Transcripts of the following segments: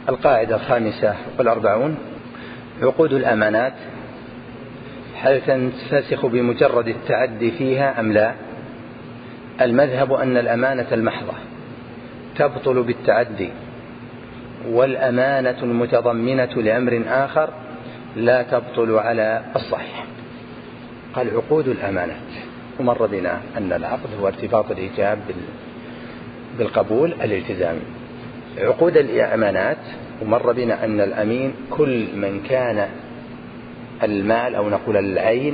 القاعدة 45. عقود الأمانات هل تنفسخ بمجرد التعدي فيها أم لا؟ المذهب أن الأمانة المحضة تبطل بالتعدي، والأمانة المتضمنة لأمر آخر لا تبطل على الصحيح. قال عقود الأمانات، ومر بنا أن العقد هو ارتباط الإيجاب بالقبول الالتزامي. عقود الأمانات ومر بنا أن الأمين كل من كان المال أو نقول العين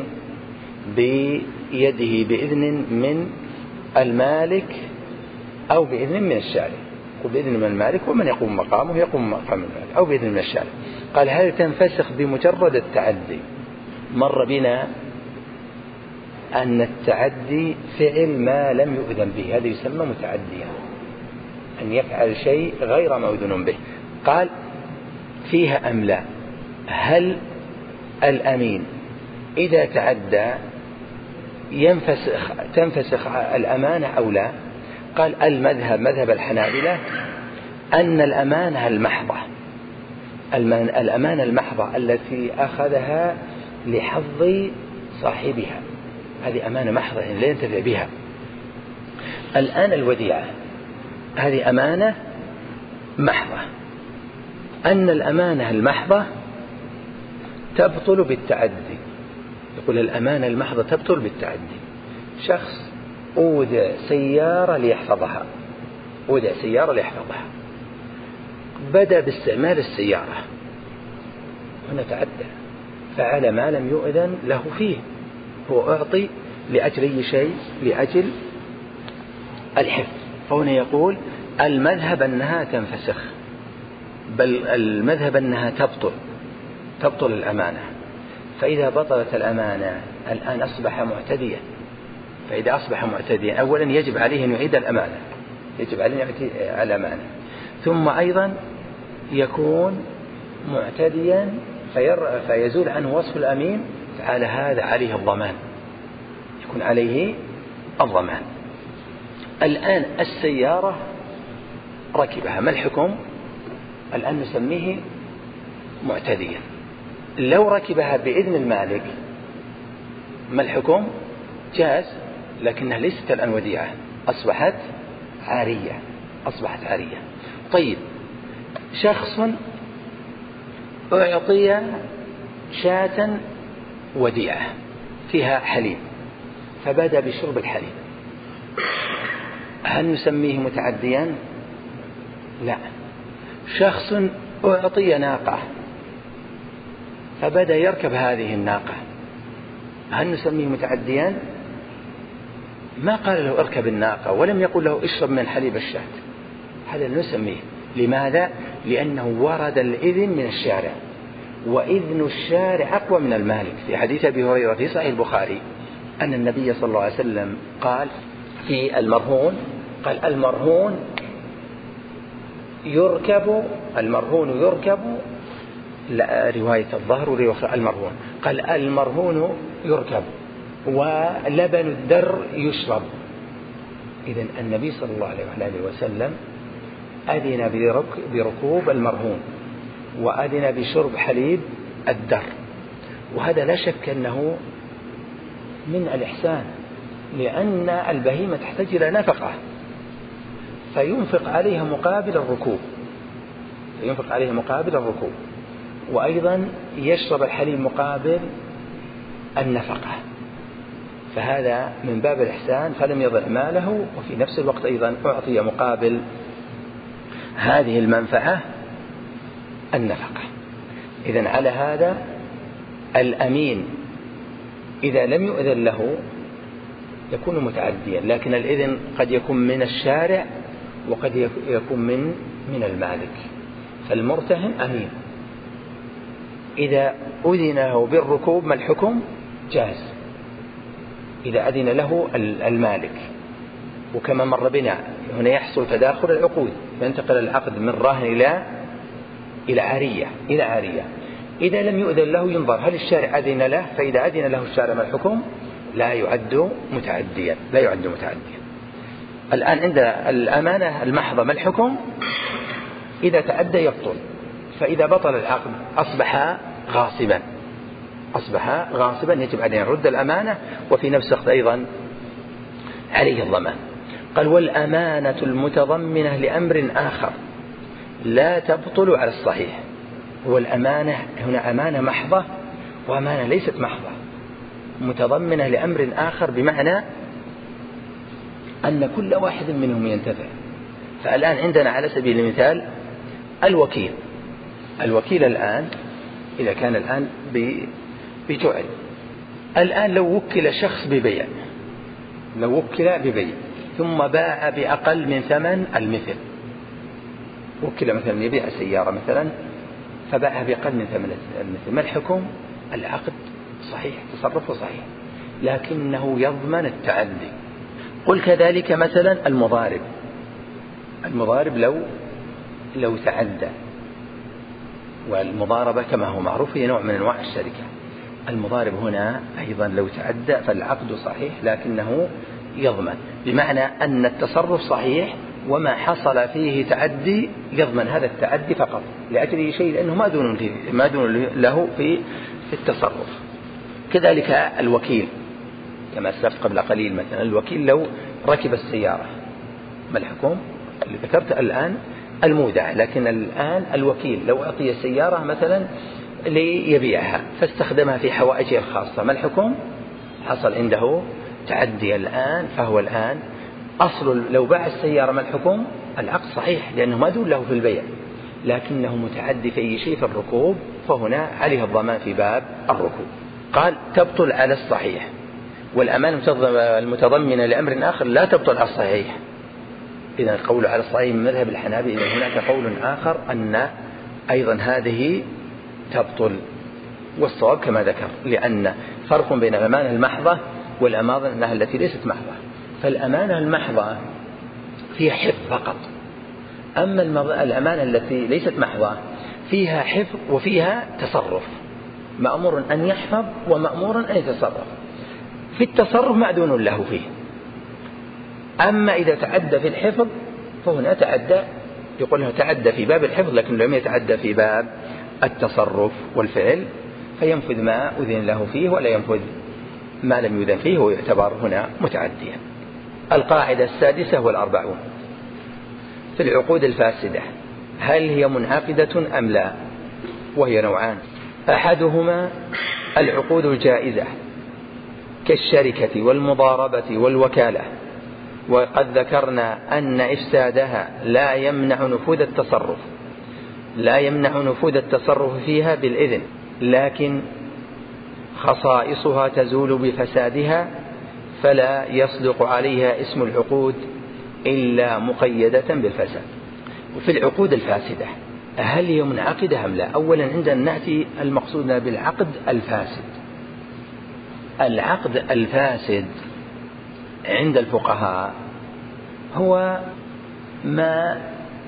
بيده بإذن من المالك أو بإذن من الشارع، وبإذن من المالك ومن يقوم مقامه يقوم مقام المالك أو بإذن من الشارع. قال هل تنفسخ بمجرد التعدي؟ مر بنا أن التعدي فعل ما لم يؤذن به، هذا يسمى متعديا، أن يفعل شيء غير مؤذن به. قال فيها أم لا؟ هل الأمين إذا تعدى تنفسخ الأمانة أو لا؟ قال المذهب مذهب الحنابلة أن الأمانة المحضة التي أخذها لحظ صاحبها هذه أمانة محضة لا ينتفع بها. الآن الوديعة هذه أمانة محضة، أن الأمانة المحضة تبطل بالتعدي. يقول الأمانة المحضة تبطل بالتعدي. شخص أودع سيارة ليحفظها، بدأ باستعمال السيارة، هنا تعدى، فعل ما لم يؤذن له فيه، هو أعطي لأجل أي شيء؟ لأجل الحفظ. فهنا يقول المذهب أنها تنفسخ، بل المذهب أنها تبطل الأمانة. فإذا بطلت الأمانة الآن أصبح معتديا، فإذا أصبح معتديا أولا يجب عليه أن يعيد الأمانة، ثم أيضا يكون معتديا فيزول عنه وصف الأمين، فعلى هذا عليه الضمان، يكون عليه الضمان. الآن السيارة ركبها، ما الحكم؟ الآن نسميه معتديا. لو ركبها بإذن المالك ما الحكم؟ جاز، لكنها ليست الآن وديعة، أصبحت عارية. طيب، شخص أعطي شاة وديعة فيها حليب فبدأ بشرب الحليب، هل نسميه متعديا؟ لا. شخص أعطي ناقة فبدأ يركب هذه الناقة، هل نسميه متعديا؟ ما قال له اركب الناقة ولم يقل له اشرب من حليب الشاة، هذا نسميه. لماذا؟ لأنه ورد الإذن من الشارع، وإذن الشارع أقوى من المالك. في حديث أبي هريرة في صحيح البخاري أن النبي صلى الله عليه وسلم قال في المرهون، قال المرهون يركب، لا رواية الظهر ورواية المرهون، قال المرهون يركب ولبن الدر يشرب. إذن النبي صلى الله عليه وسلم أذن بركوب المرهون وأذن بشرب حليب الدر، وهذا لا شك أنه من الإحسان، لأن البهيمة تحتاج إلى نفقة فينفق عليها مقابل الركوب، وأيضا يشرب الحليب مقابل النفقة، فهذا من باب الإحسان، فلم يضع ماله وفي نفس الوقت أيضا أعطي مقابل هذه المنفعة النفقة. إذن على هذا الأمين إذا لم يؤذن له يكون متعديا، لكن الإذن قد يكون من الشارع وقد يكون من المالك. فالمرتهن أمين، إذا أذن له بالركوب ما الحكم؟ جاز إذا أذن له المالك. وكما مر بنا هنا يحصل تداخل العقود، ينتقل العقد من راهن إلى عارية. إذا لم يؤذن له ينظر هل الشارع أذن له، فإذا أذن له الشارع ما الحكم؟ لا يعد متعديا. الآن عند الأمانة المحضة ما الحكم؟ إذا تعدى يبطل، فإذا بطل العقد أصبح غاصبا يجب عليه أن يرد الأمانة، وفي نفس الوقت أيضا عليه الضمان. قال والأمانة المتضمنة لأمر آخر لا تبطل على الصحيح. والأمانة هنا أمانة محضة وأمانة ليست محضة، متضمنة لأمر آخر بمعنى أن كل واحد منهم ينتفع. فالآن عندنا على سبيل المثال الوكيل الآن إذا كان الآن بجعل، الآن لو وكل شخص ببيع ثم باع بأقل من ثمن المثل، وكل مثلا يبيع سيارة مثلا فباعها بأقل من ثمن المثل، ما الحكم؟ العقد صحيح، تصرفه صحيح، لكنه يضمن التعدي. قل كذلك مثلا المضارب لو تعدى، والمضاربة كما هو معروف هي نوع من أنواع الشركة. المضارب هنا أيضا لو تعدى فالعقد صحيح لكنه يضمن، بمعنى أن التصرف صحيح وما حصل فيه تعدي يضمن هذا التعدي فقط لأجل شيء لأنه ما دون له في التصرف. كذلك الوكيل كما سبق قبل قليل، مثلا الوكيل لو ركب السيارة ما الحكم؟ اللي ذكرت الآن المودع، لكن الآن الوكيل لو أعطي السيارة مثلا ليبيعها فاستخدمها في حوائجه الخاصة ما الحكم؟ حصل عنده تعدي الآن، فهو الآن أصل لو باع السيارة ما الحكم؟ العقد صحيح لأنه ما دون له في البيع، لكنه متعدي في أي شيء في الركوب، فهنا عليه الضمان في باب الركوب. قال تبطل على الصحيح، والأمانة المتضمنة لأمر آخر لا تبطل على الصحيح. إذا القول على الصحيح من مذهب الحنابلة، إذا هناك قول آخر أن أيضا هذه تبطل، والصواب كما ذكر، لأن فرق بين الأمانة المحضة والأمانة التي ليست محضة. فالأمانة المحضة فيها حفظ فقط، أما الأمانة التي ليست محضة فيها حفظ وفيها تصرف، مأمور أن يحفظ ومأمور أن يتصرف. في التصرف مأذون له فيه، أما إذا تعدى في الحفظ فهنا تعدى، يقول له تعدى في باب الحفظ لكن لم يتعدى في باب التصرف والفعل، فينفذ ما أذن له فيه ولا ينفذ ما لم يذن فيه ويعتبر هنا متعديا. القاعدة 46 في العقود الفاسدة، هل هي منعقدة أم لا؟ وهي نوعان: أحدهما العقود الجائزة كالشركة والمضاربة والوكالة، وقد ذكرنا أن إفسادها لا يمنع نفوذ التصرف فيها بالإذن، لكن خصائصها تزول بفسادها، فلا يصدق عليها اسم العقود إلا مقيدة بالفساد. وفي العقود الفاسدة هل هي منعقدة أم لا؟ أولا عندنا نأتي المقصود بالعقد الفاسد. العقد الفاسد عند الفقهاء هو ما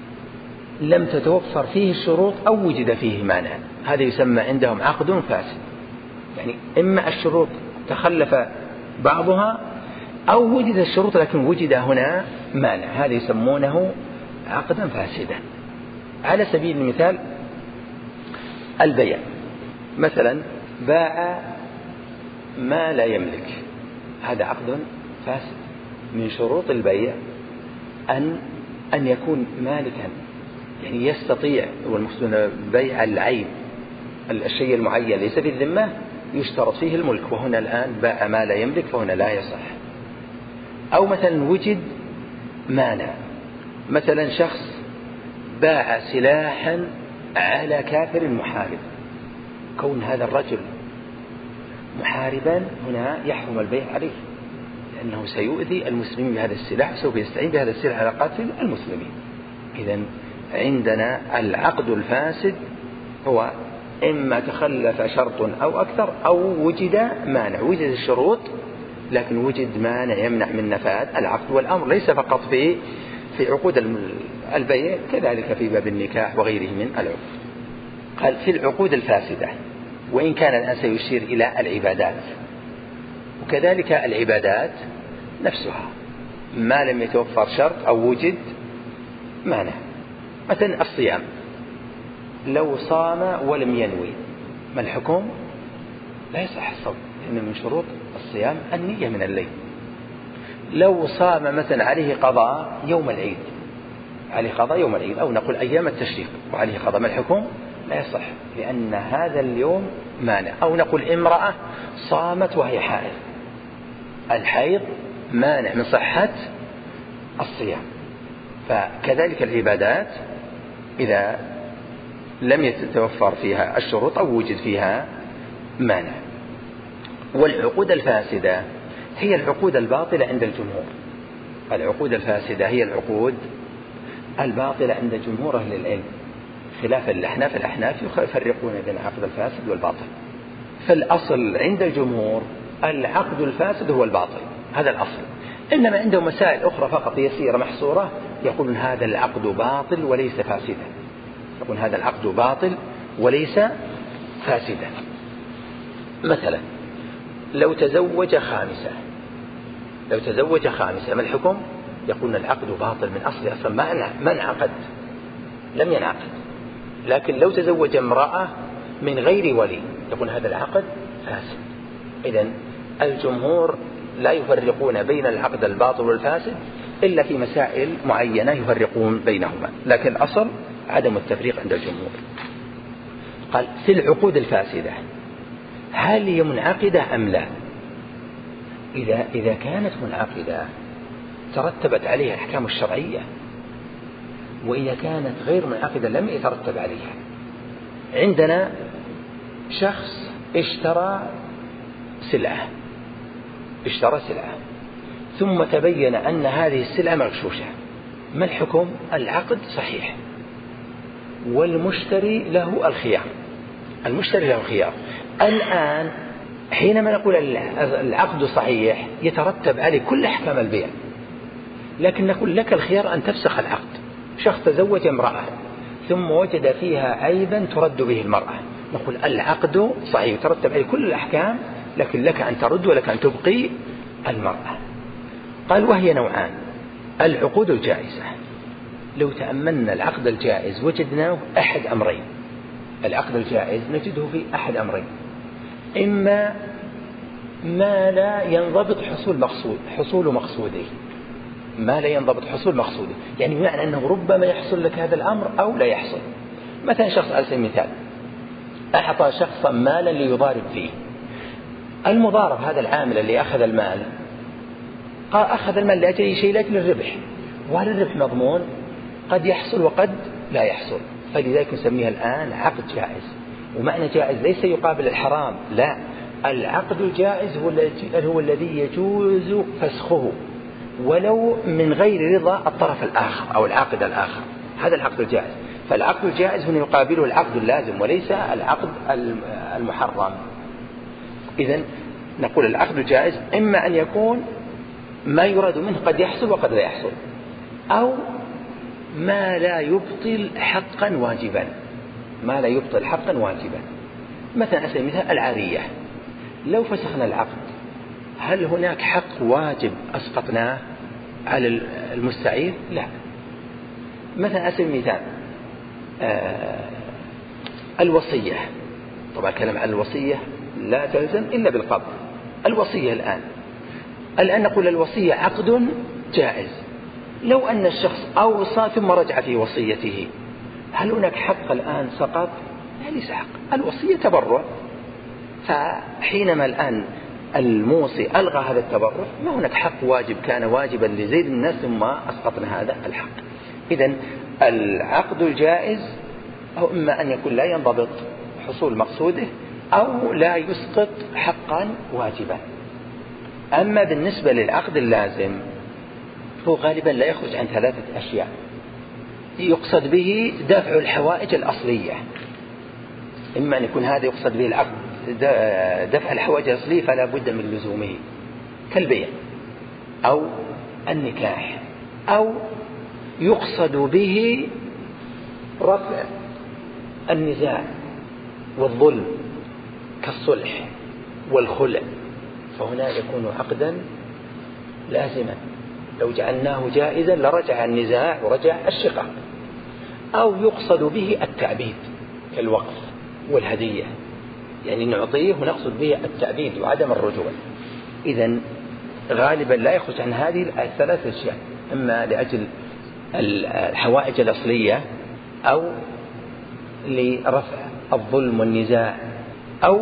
لم تتوفر فيه الشروط أو وجد فيه مانع، هذا يسمى عندهم عقد فاسد. يعني إما الشروط تخلف بعضها أو وجد الشروط لكن وجد هنا مانع، هذا يسمونه عقدا فاسدا. على سبيل المثال البيع، مثلا باع ما لا يملك، هذا عقد فاسد. من شروط البيع أن يكون مالكا، يعني يستطيع، والمقصود بيع العين، الشيء المعين ليس في الذمة يشترط فيه الملك، وهنا الآن باع ما لا يملك فهنا لا يصح. أو مثلا وجد مانع، مثلا شخص باع سلاحا على كافر محارب، كون هذا الرجل محاربا هنا يحرم البيع عليه، لأنه سيؤذي المسلمين بهذا السلاح، سوف يستعين بهذا السلاح على قتل المسلمين. إذن عندنا العقد الفاسد هو إما تخلف شرط أو أكثر أو وجد مانع، وجد الشروط لكن وجد مانع يمنع من نفاذ العقد. والأمر ليس فقط في عقود البيع، كذلك في باب النكاح وغيره من العقود. قال في العقود الفاسدة، وإن كان الآن سيشير إلى العبادات، وكذلك العبادات نفسها ما لم يتوفر شرط أو وجد مانع. مثلا الصيام، لو صام ولم ينوي ما الحكم؟ لا يصح الصوم، لأن من شروط الصيام النية من الليل. لو صام مثلا عليه قضاء يوم العيد، عليه قضاء يوم العيد، أو نقول أيام التشريق وعليه قضاء، ما الحكم؟ لا يصح، لأن هذا اليوم مانع. أو نقول امرأة صامت وهي حائض، الحيض مانع من صحة الصيام. فكذلك العبادات إذا لم يتوفر فيها الشروط أو وجد فيها مانع. والعقود الفاسدة هي العقود الباطلة عند الجمهور. العقود الفاسدة هي العقود الباطلة عند جمهور أهل العلم، خلاف الأحناف. الأحناف يفرقون بين العقد الفاسد والباطل. فالأصل عند الجمهور العقد الفاسد هو الباطل، هذا الأصل. إنما عندهم مسائل أخرى فقط يسيرة محصورة يقولون هذا العقد باطل وليس فاسدا، يقولون هذا العقد باطل وليس فاسدا. مثلا لو تزوج خامسة، لو تزوج خامسة ما الحكم؟ يقولون العقد باطل من أصل ما انعقد، لم ينعقد. لكن لو تزوج امرأة من غير ولي يقول هذا العقد فاسد. إذن الجمهور لا يفرقون بين العقد الباطل والفاسد إلا في مسائل معينة يفرقون بينهما، لكن الأصل عدم التفريق عند الجمهور. قال في العقود الفاسدة هل هي منعقدة أم لا؟ إذا كانت منعقدة ترتبت عليها الأحكام الشرعية، وإذا كانت غير منعقدة لم يترتب عليها. عندنا شخص اشترى سلعة ثم تبين أن هذه السلعة مغشوشة، ما الحكم؟ العقد صحيح والمشتري له الخيار، المشتري له الخيار. الآن حينما نقول العقد صحيح يترتب عليه كل أحكام البيع، لكن نقول لك الخيار أن تفسخ العقد. شخص تزوج امرأة ثم وجد فيها عيبا ترد به المرأة، نقول العقد صحيح يترتب عليه كل الأحكام، لكن لك أن ترد ولك أن تبقي المرأة. قال وهي نوعان: العقود الجائزة. لو تأملنا العقد الجائز وجدناه أحد أمرين، العقد الجائز نجده في أحد أمرين: إما ما لا ينضبط حصول مقصوده، ما لا ينضبط حصول مقصوده، يعني معنى أنه ربما يحصل لك هذا الأمر أو لا يحصل. مثلا شخص على سبيل المثال أعطى شخصا مالا ليضارب فيه، المضارب هذا العامل اللي أخذ المال أخذ المال لأجل شيء، لأجل الربح، وهل الربح مضمون؟ قد يحصل وقد لا يحصل، فلذلك نسميها الآن عقد جائز. ومعنى جائز ليس يقابل الحرام، لا، العقد الجائز هو الذي يجوز فسخه ولو من غير رضا الطرف الآخر أو العاقد الآخر، هذا العقد الجائز. فالعقد الجائز هنا يقابله العقد اللازم وليس العقد المحرم. إذن نقول العقد الجائز إما أن يكون ما يراد منه قد يحصل وقد لا يحصل، أو ما لا يبطل حقا واجبا، ما لا يبطل حقا واجبا. مثلا أسأل مثال العارية، لو فسخنا العقد هل هناك حق واجب أسقطناه على المستعير؟ لا. مثلا أسأل مثال الوصية، طبعا الكلام عن الوصية لا تلزم إلا بالقبض. الوصية الآن نقول الوصية عقد جائز. لو أن الشخص أوصى ثم رجع في وصيته، هل هناك حق الآن سقط؟ لا، ليس حق، الوصية تبرع. فحينما الآن الموصي ألغى هذا التبرع، ما هناك حق واجب كان واجبا لزيد من الناس ثم أسقطنا هذا الحق. إذن العقد الجائز أو إما أن يكون لا ينضبط حصول مقصوده أو لا يسقط حقا واجبا. أما بالنسبة للعقد اللازم هو غالبا لا يخرج عن ثلاثة أشياء: يقصد به دفع الحوائج الأصلية، إما أن يكون هذا يقصد به العقد دفع الحوائج الأصلية فلا بد من لزومه كالبيع أو النكاح، أو يقصد به رفع النزاع والظلم كالصلح والخلع، فهنا يكون عقدا لازما. لو جعلناه جائزا لرجع النزاع ورجع الشقاق. أو يقصد به التعبيد، كالوقف والهدية، يعني نعطيه ونقصد به التأبيد وعدم الرجوع. إذن غالبا لا يخرج عن هذه الثلاث أشياء، إما لأجل الحوائج الأصلية، أو لرفع الظلم والنزاع، أو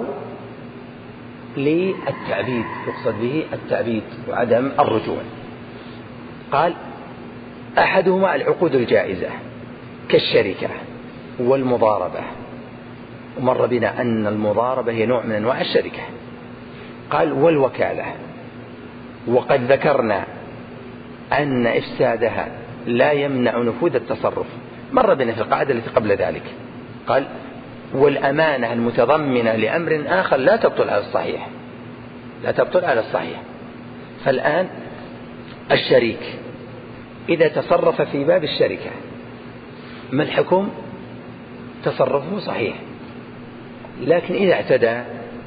للتعبيد، يقصد به التعبيد وعدم الرجوع. قال أحدهما العقود الجائزة كالشركة والمضاربة، ومر بنا أن المضاربة هي نوع من أنواع الشركة. قال والوكالة، وقد ذكرنا أن إفسادها لا يمنع نفوذ التصرف، مر بنا في القاعدة التي قبل ذلك. قال والأمانة المتضمنة لأمر آخر لا تبطل على الصحيح، لا تبطل على الصحيح. فالآن الشريك إذا تصرف في باب الشركة ما الحكم؟ تصرفه صحيح، لكن إذا اعتدى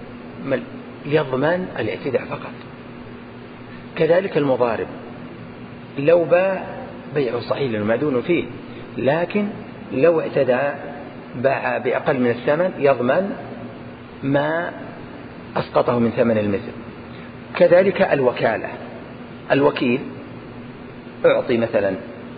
يضمن الاعتداء فقط. كذلك المضارب لو باع بيعه صحيح للمعدون فيه، لكن لو اعتدى باع بأقل من الثمن يضمن ما أسقطه من ثمن المثل. كذلك الوكالة، الوكيل أعطي مثلا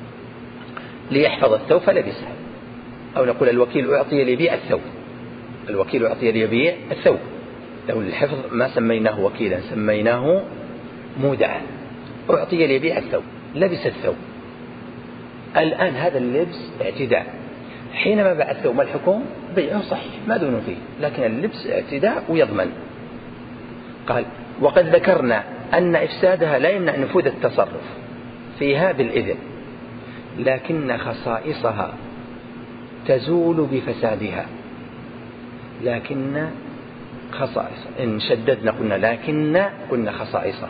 ليحفظ الثوب فلبسه، أو نقول الوكيل أعطي ليبيع الثوب، الوكيل أعطي ليبيع الثوب، لو للحفظ ما سميناه وكيلا، سميناه مودعا. أعطي ليبيع الثوب، لبس الثوب، الآن هذا اللبس اعتداء. حينما باع الثوب ما الحكم؟ بيعه صحيح ما دون فيه، لكن اللبس اعتداء ويضمن. قال وقد ذكرنا أن إفسادها لا يمنع نفوذ التصرف فيها بالإذن، لكن خصائصها تزول بفسادها. لكن خصائص، إن شددنا قلنا لكن قلنا خصائصها،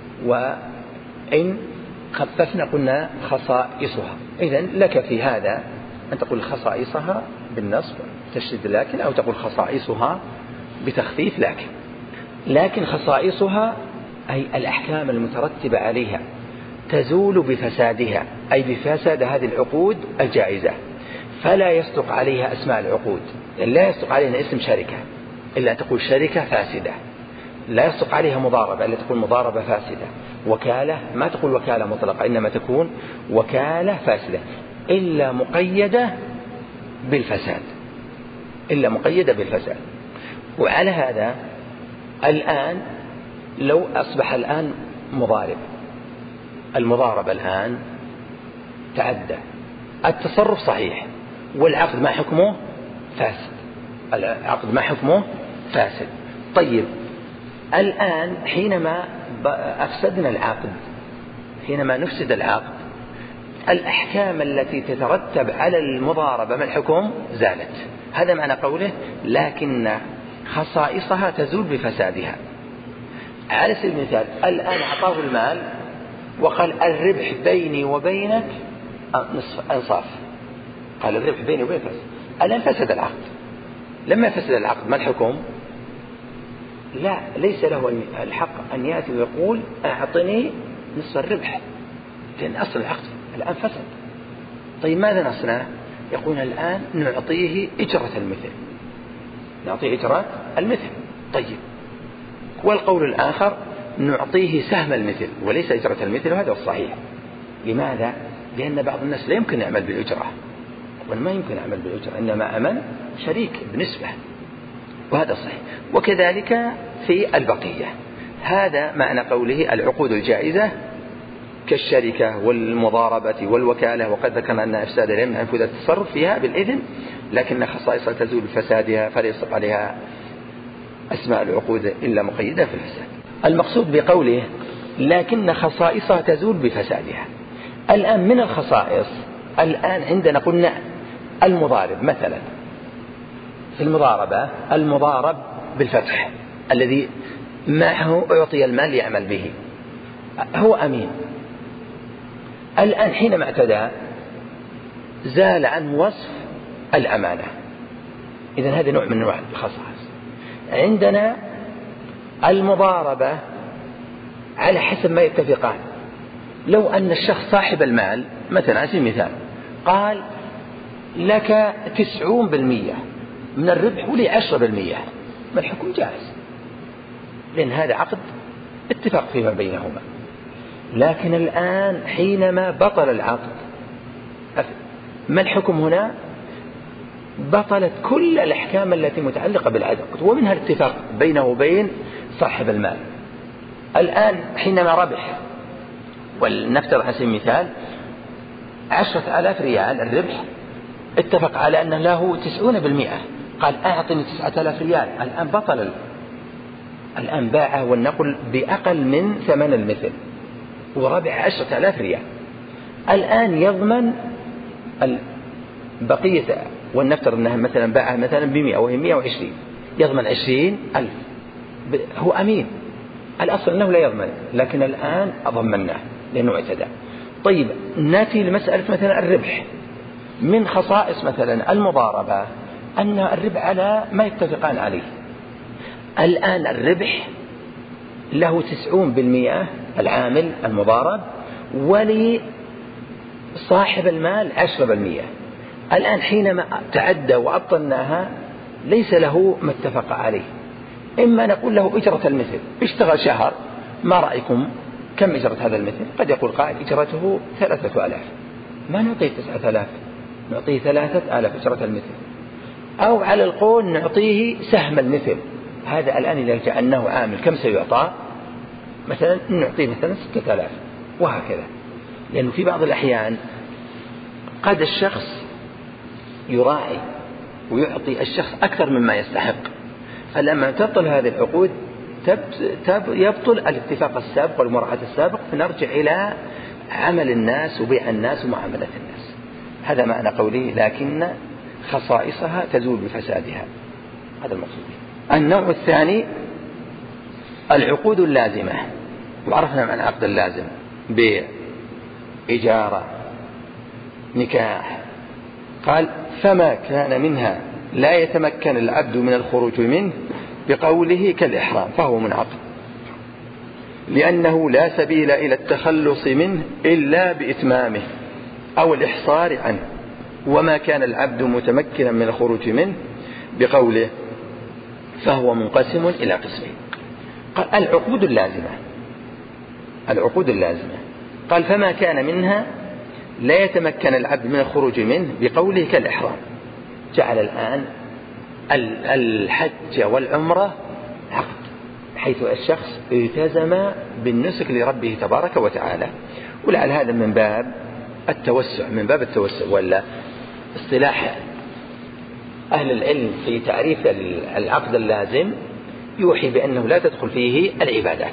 وإن خففنا قلنا خصائصها. إذن لك في هذا أن تقول خصائصها بالنصب تشدد لكن، أو تقول خصائصها بتخفيف لكن خصائصها أي الأحكام المترتبة عليها تزول بفسادها، أي بفساد هذه العقود الجائزة. فلا يصدق عليها أسماء العقود، يعني لا يصدق عليها اسم شركة إلا أن تقول شركة فاسدة، لا يصدق عليها مضاربة إلا تقول مضاربة فاسدة، وكالة ما تقول وكالة مطلقة إنما تكون وكالة فاسدة، إلا مقيدة بالفساد، إلا مقيدة بالفساد. وعلى هذا الآن لو أصبح الآن مضارب، المضاربة الآن تعدى، التصرف صحيح والعقد ما حكمه فاسد، العقد ما حكمه فاسد. طيب الآن حينما أفسدنا العقد، حينما نفسد العقد، الأحكام التي تترتب على المضاربة ما الحكم؟ زالت. هذا معنى قوله لكن خصائصها تزول بفسادها. على سبيل المثال الآن أعطاه المال وقال الربح بيني وبينك نصف أنصاف، قال الربح بيني وبينك نصف. الآن فسد العقد، لما فسد العقد ما الحكم؟ لا، ليس له الحق أن يأتي ويقول أعطني نصف الربح، لأن أصل العقد الآن فسد. طيب ماذا نصنع؟ يقول الآن نعطيه إجرة المثل، نعطيه إجرة المثل. طيب والقول الآخر نعطيه سهم المثل وليس إجرة المثل، وهذا الصحيح. لماذا؟ لأن بعض الناس لا يمكن يعمل بالأجرة، وما يمكن يعمل بالأجرة، إنما عمل شريك بنسبة، وهذا صحيح. وكذلك في البقية. هذا معنى قوله العقود الجائزة كالشركة والمضاربة والوكالة، وقد ذكرنا أن إفساد لا يمنع نفوذ التصرف فيها بالإذن، لكن خصائصها تزول بفسادها، فلا يصدق عليها أسماء العقود إلا مقيدة في الفساد. المقصود بقوله لكن خصائصها تزول بفسادها. الآن من الخصائص، الآن عندنا قلنا المضارب مثلا، في المضاربة المضارب بالفتح الذي معه أعطي المال يعمل به، هو أمين. الآن حينما اعتدى زال عنه وصف الأمانة، إذن هذا نوع من أنواع الخصائص. عندنا المضاربة على حسب ما يتفقان. لو أن الشخص صاحب المال مثلا على سبيل المثال قال لك 90%، من الربح ولي 10%، ما الحكم جائز، لأن هذا عقد اتفاق فيما بينهما. لكن الآن حينما بطل العقد، ما الحكم هنا؟ بطلت كل الأحكام التي متعلقة بالعقد، ومنها الاتفاق بينه وبين صاحب المال. الآن حينما ربح، ولنفترض على سبيل المثال 10,000 ريال الربح، اتفق على أن له 90%، قال أعطني 9,000 ريال. الآن بطل، الآن باعه ولنقل بأقل من ثمن المثل وربح 10,000 ريال. الآن يضمن البقية، ولنفترض أنها مثلا باعها مثلا ب100 وهي 120، يضمن 20,000. هو أمين، الأصل أنه لا يضمن، لكن الآن أضمناه لأنه اعتدى. طيب نأتي لمسألة مثلا الربح. من خصائص مثلا المضاربة أن الربح على ما يتفقان عليه. الآن الربح له 90% العامل المضارب، ولصاحب المال 10%. الآن حينما تعدى وأبطلناها ليس له ما اتفق عليه. إما نقول له إجرة المثل، اشتغل شهر، ما رأيكم كم إجرة هذا المثل؟ قد يقول قائل إجرته 3,000، ما نعطيه 9,000، نعطيه 3,000 إجرة المثل. أو على القول نعطيه سهم المثل. هذا الآن إذا جعلناه عامل كم سيعطى؟ مثلا نعطيه مثلا 6,000، وهكذا. لأنه في بعض الأحيان قد الشخص يراعي ويعطي الشخص أكثر مما يستحق، فلما تبطل هذه العقود يبطل الاتفاق السابق والمراعاة السابق، فنرجع إلى عمل الناس وبيع الناس ومعاملة الناس. هذا معنى قوله لكن خصائصها تزول بفسادها، هذا المقصود. النوع الثاني العقود اللازمة، وعرفنا معنى العقد اللازم: بيع، إجارة، نكاح. قال فما كان منها لا يتمكن العبد من الخروج منه بقوله كالإحرام فهو منعقد، لأنه لا سبيل إلى التخلص منه إلا بإتمامه أو الإحصار عنه. وما كان العبد متمكنا من الخروج منه بقوله فهو منقسم إلى قسمين. قال العقود اللازمة، العقود اللازمة قال فما كان منها لا يتمكن العبد من الخروج منه بقوله كالإحرام. جعل الآن الحج والعمرة عقد، حيث الشخص التزم بالنسك لربه تبارك وتعالى. ولعل هذا من باب التوسع، من باب التوسع. ولا اصطلاح أهل العلم في تعريف العقد اللازم يوحي بأنه لا تدخل فيه العبادات.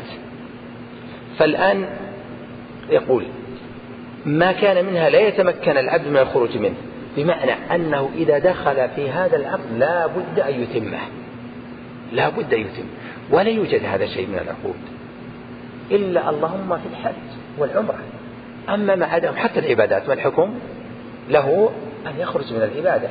فالآن يقول ما كان منها لا يتمكن العبد من الخروج منه، بمعنى أنه إذا دخل في هذا العقد لا بد أن يتمه، لا بد أن يتم. ولا يوجد هذا شيء من العقود إلا اللهم في الحج والعمرة. أما ما عداهم حتى العبادات، ما الحكم له؟ أن يخرج من العبادة.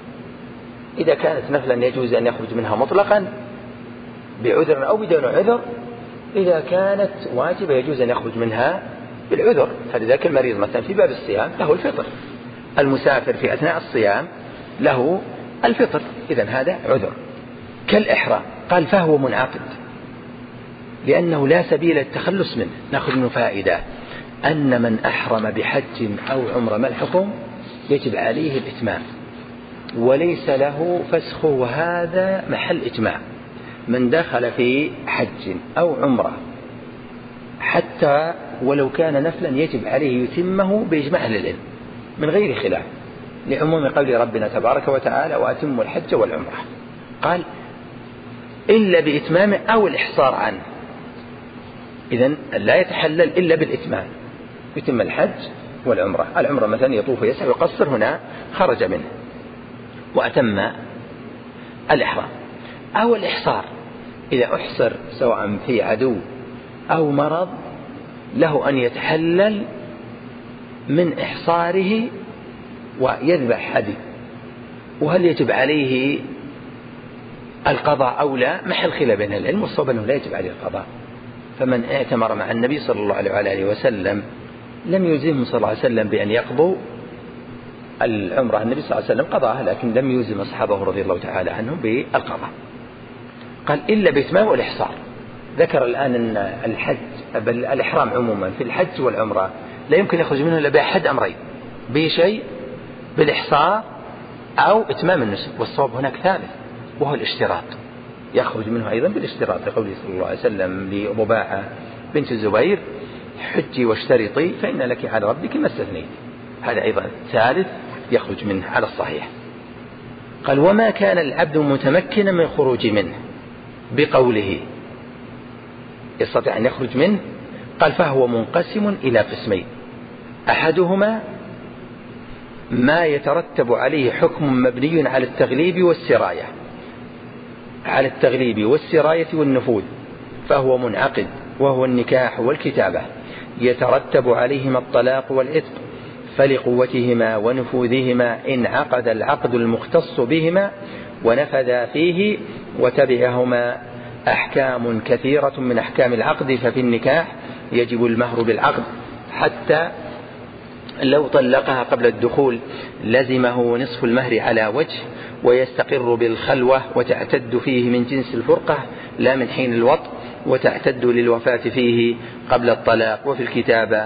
إذا كانت نفلا يجوز أن يخرج منها مطلقا بعذر أو بدون عذر، إذا كانت واجبة يجوز أن يخرج منها بالعذر. فلذلك المريض مثلا في باب الصيام له الفطر، المسافر في أثناء الصيام له الفطر، إذن هذا عذر. كالإحرام قال فهو منعقد لأنه لا سبيل التخلص منه. نأخذ منه فائدة أن من أحرم بحج أو عمرة ما الحكم؟ يجب عليه الإتمام وليس له فسخ، وهذا محل إجماع. من دخل في حج أو عمرة حتى ولو كان نفلا يجب عليه يتمه بإجماع أهل العلم من غير خلاف، لعموم قول ربنا تبارك وتعالى وأتموا الحج والعمرة. قال إلا بإتمامه أو الإحصار عنه. إذن لا يتحلل إلا بالإتمام، يتم الحج والعمرة. العمرة مثلا يطوف ويسعى ويقصر، هنا خرج منه وأتم الإحرام. أو الإحصار، إذا أحصر سواء في عدو أو مرض له أن يتحلل من إحصاره ويذبح هدي. وهل يجب عليه القضاء أو لا؟ محل خلاف بين العلم، والصواب أنه لا يجب عليه القضاء. فمن اعتمر مع النبي صلى الله عليه وسلم لم يلزمه صلى الله عليه وسلم بأن يقضوا العمرة النبي صلى الله عليه وسلم قضاها، لكن لم يلزم أصحابه رضي الله تعالى عنهم بالقضاء. قال إلا بإتمام والإحصار. ذكر الآن أن الحج بل الإحرام عموما في الحج والعمرة لا يمكن يخرج منه إلا بأحد أمرين، بشيء بالإحصار أو إتمام النسك، والصواب هناك ثالث وهو الاشتراط، يخرج منه أيضا بالاشتراط، لقوله صلى الله عليه وسلم لرباعة بنت الزبير حجي واشترطي فإن لك على ربك ما استثنيت. هذا أيضا ثالث يخرج منه على الصحيح. قال وما كان العبد متمكنا من خروج منه بقوله يستطيع أن يخرج منه، قال فهو منقسم إلى قسمين، أحدهما ما يترتب عليه حكم مبني على التغليب والسراية، على التغليب والسراية والنفوذ، فهو منعقد وهو النكاح والكتابة، يترتب عليهما الطلاق والعتق، فلقوتهما ونفوذهما انعقد العقد المختص بهما ونفذ فيه، وتبعهما أحكام كثيرة من أحكام العقد. ففي النكاح يجب المهر بالعقد، حتى لو طلقها قبل الدخول لزمه نصف المهر على وجه، ويستقر بالخلوة وتعتد فيه من جنس الفرقة لا من حين الوطء، وتعتد للوفاة فيه قبل الطلاق. وفي الكتابة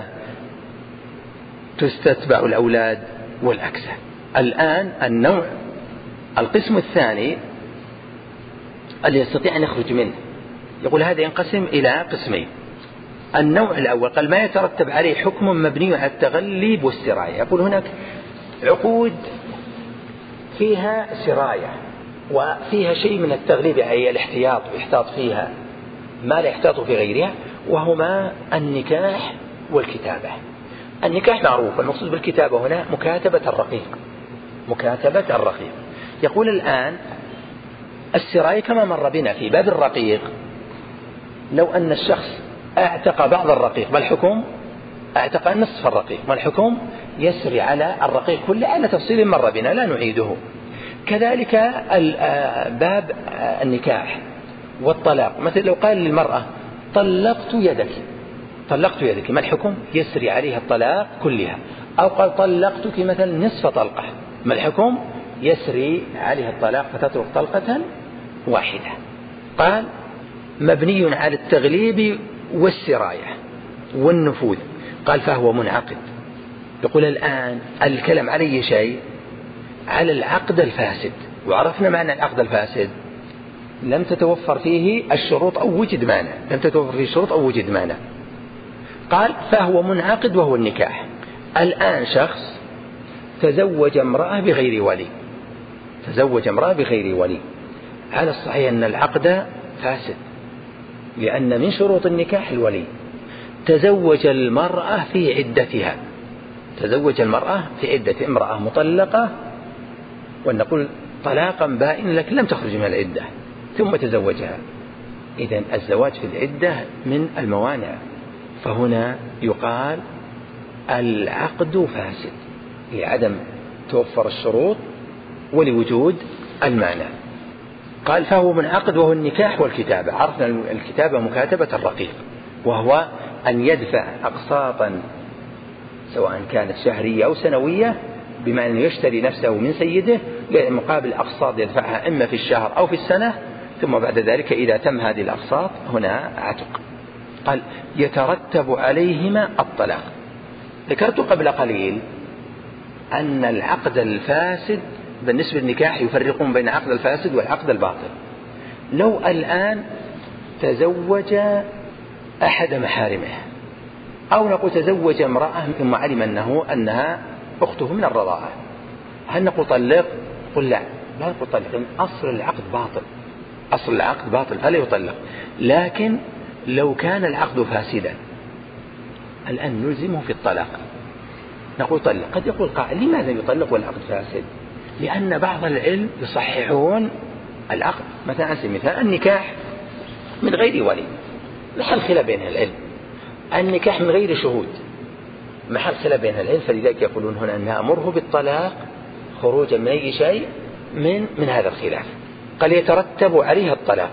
تستتبع الأولاد والأكسة. الآن القسم الثاني اللي يستطيع أن يخرج منه، يقول هذا ينقسم إلى قسمين. النوع الأول قال ما يترتب عليه حكم مبني على التغليب والسراية، يقول هناك عقود فيها سراية وفيها شيء من التغليب، أي الاحتياط، يحتاط فيها ما لا يحتاط في غيرها، وهما النكاح والكتابة. النكاح معروف، المقصود بالكتابة هنا مكاتبة الرقيق، مكاتبة الرقيق. يقول الآن السراية كما مر بنا في باب الرقيق، لو أن الشخص اعتق بعض الرقيق ما الحكم؟ اعتق نصف الرقيق ما الحكم؟ يسري على الرقيق كله على تفصيل مر بنا لا نعيده. كذلك باب النكاح والطلاق، مثل لو قال للمرأة طلقت يدك ما الحكم؟ يسري عليها الطلاق كلها. أو قال طلقتك مثلا نصف طلقة، ما الحكم؟ يسري عليها الطلاق فتترك طلقة واحدة. قال مبني على التغليب والسراية والنفوذ، قال فهو منعقد. يقول الآن الكلام على شيء، على العقد الفاسد، وعرفنا معنى العقد الفاسد، لم تتوفر فيه الشروط أو وجد مانع، لم تتوفر فيه الشروط أو وجد مانع. قال فهو منعقد وهو النكاح. الآن شخص تزوج امرأة بغير ولي، على الصحيح أن العقد فاسد، لأن من شروط النكاح الولي. تزوج المرأة في عدتها، امرأة مطلقة ونقول طلاقا بائن لكن لم تخرج من العدة ثم تزوجها، إذن الزواج في العدة من الموانع، فهنا يقال العقد فاسد لعدم توفر الشروط ولوجود المانع. قال فهو منعقد وهو النكاح والكتابة. عرفنا الكتابة مكاتبة الرقيق، وهو أن يدفع أقساطا سواء كانت شهرية أو سنوية، بما أنه يشتري نفسه من سيده مقابل أقساط يدفعها إما في الشهر أو في السنة، ثم بعد ذلك إذا تم هذه الأقساط هنا عتق. قال يترتب عليهما الطلاق. ذكرت قبل قليل أن العقد الفاسد بالنسبة للنكاح يفرقون بين العقد الفاسد والعقد الباطل. لو الآن تزوج أحد محارمه، أو نقول تزوج امرأة ثم علم أنها أخته من الرضاعة، هل نقول طلق؟ قل لا نقول طلق، لأن أصل العقد باطل فلا يطلق. لكن لو كان العقد فاسدا الآن نلزمه في الطلاق، نقول طلق. قد يقول قائل لماذا يطلق والعقد فاسد؟ لأن بعض العلم يصححون العقد. مثلا على سبيل المثال النكاح من غير ولي محل خلاف بين العلم، النكاح من غير شهود محل خلاف بين العلم، فلذلك يقولون هنا أن نأمره بالطلاق خروجا من أي شيء من هذا الخلاف. قال يترتب عليها الطلاق،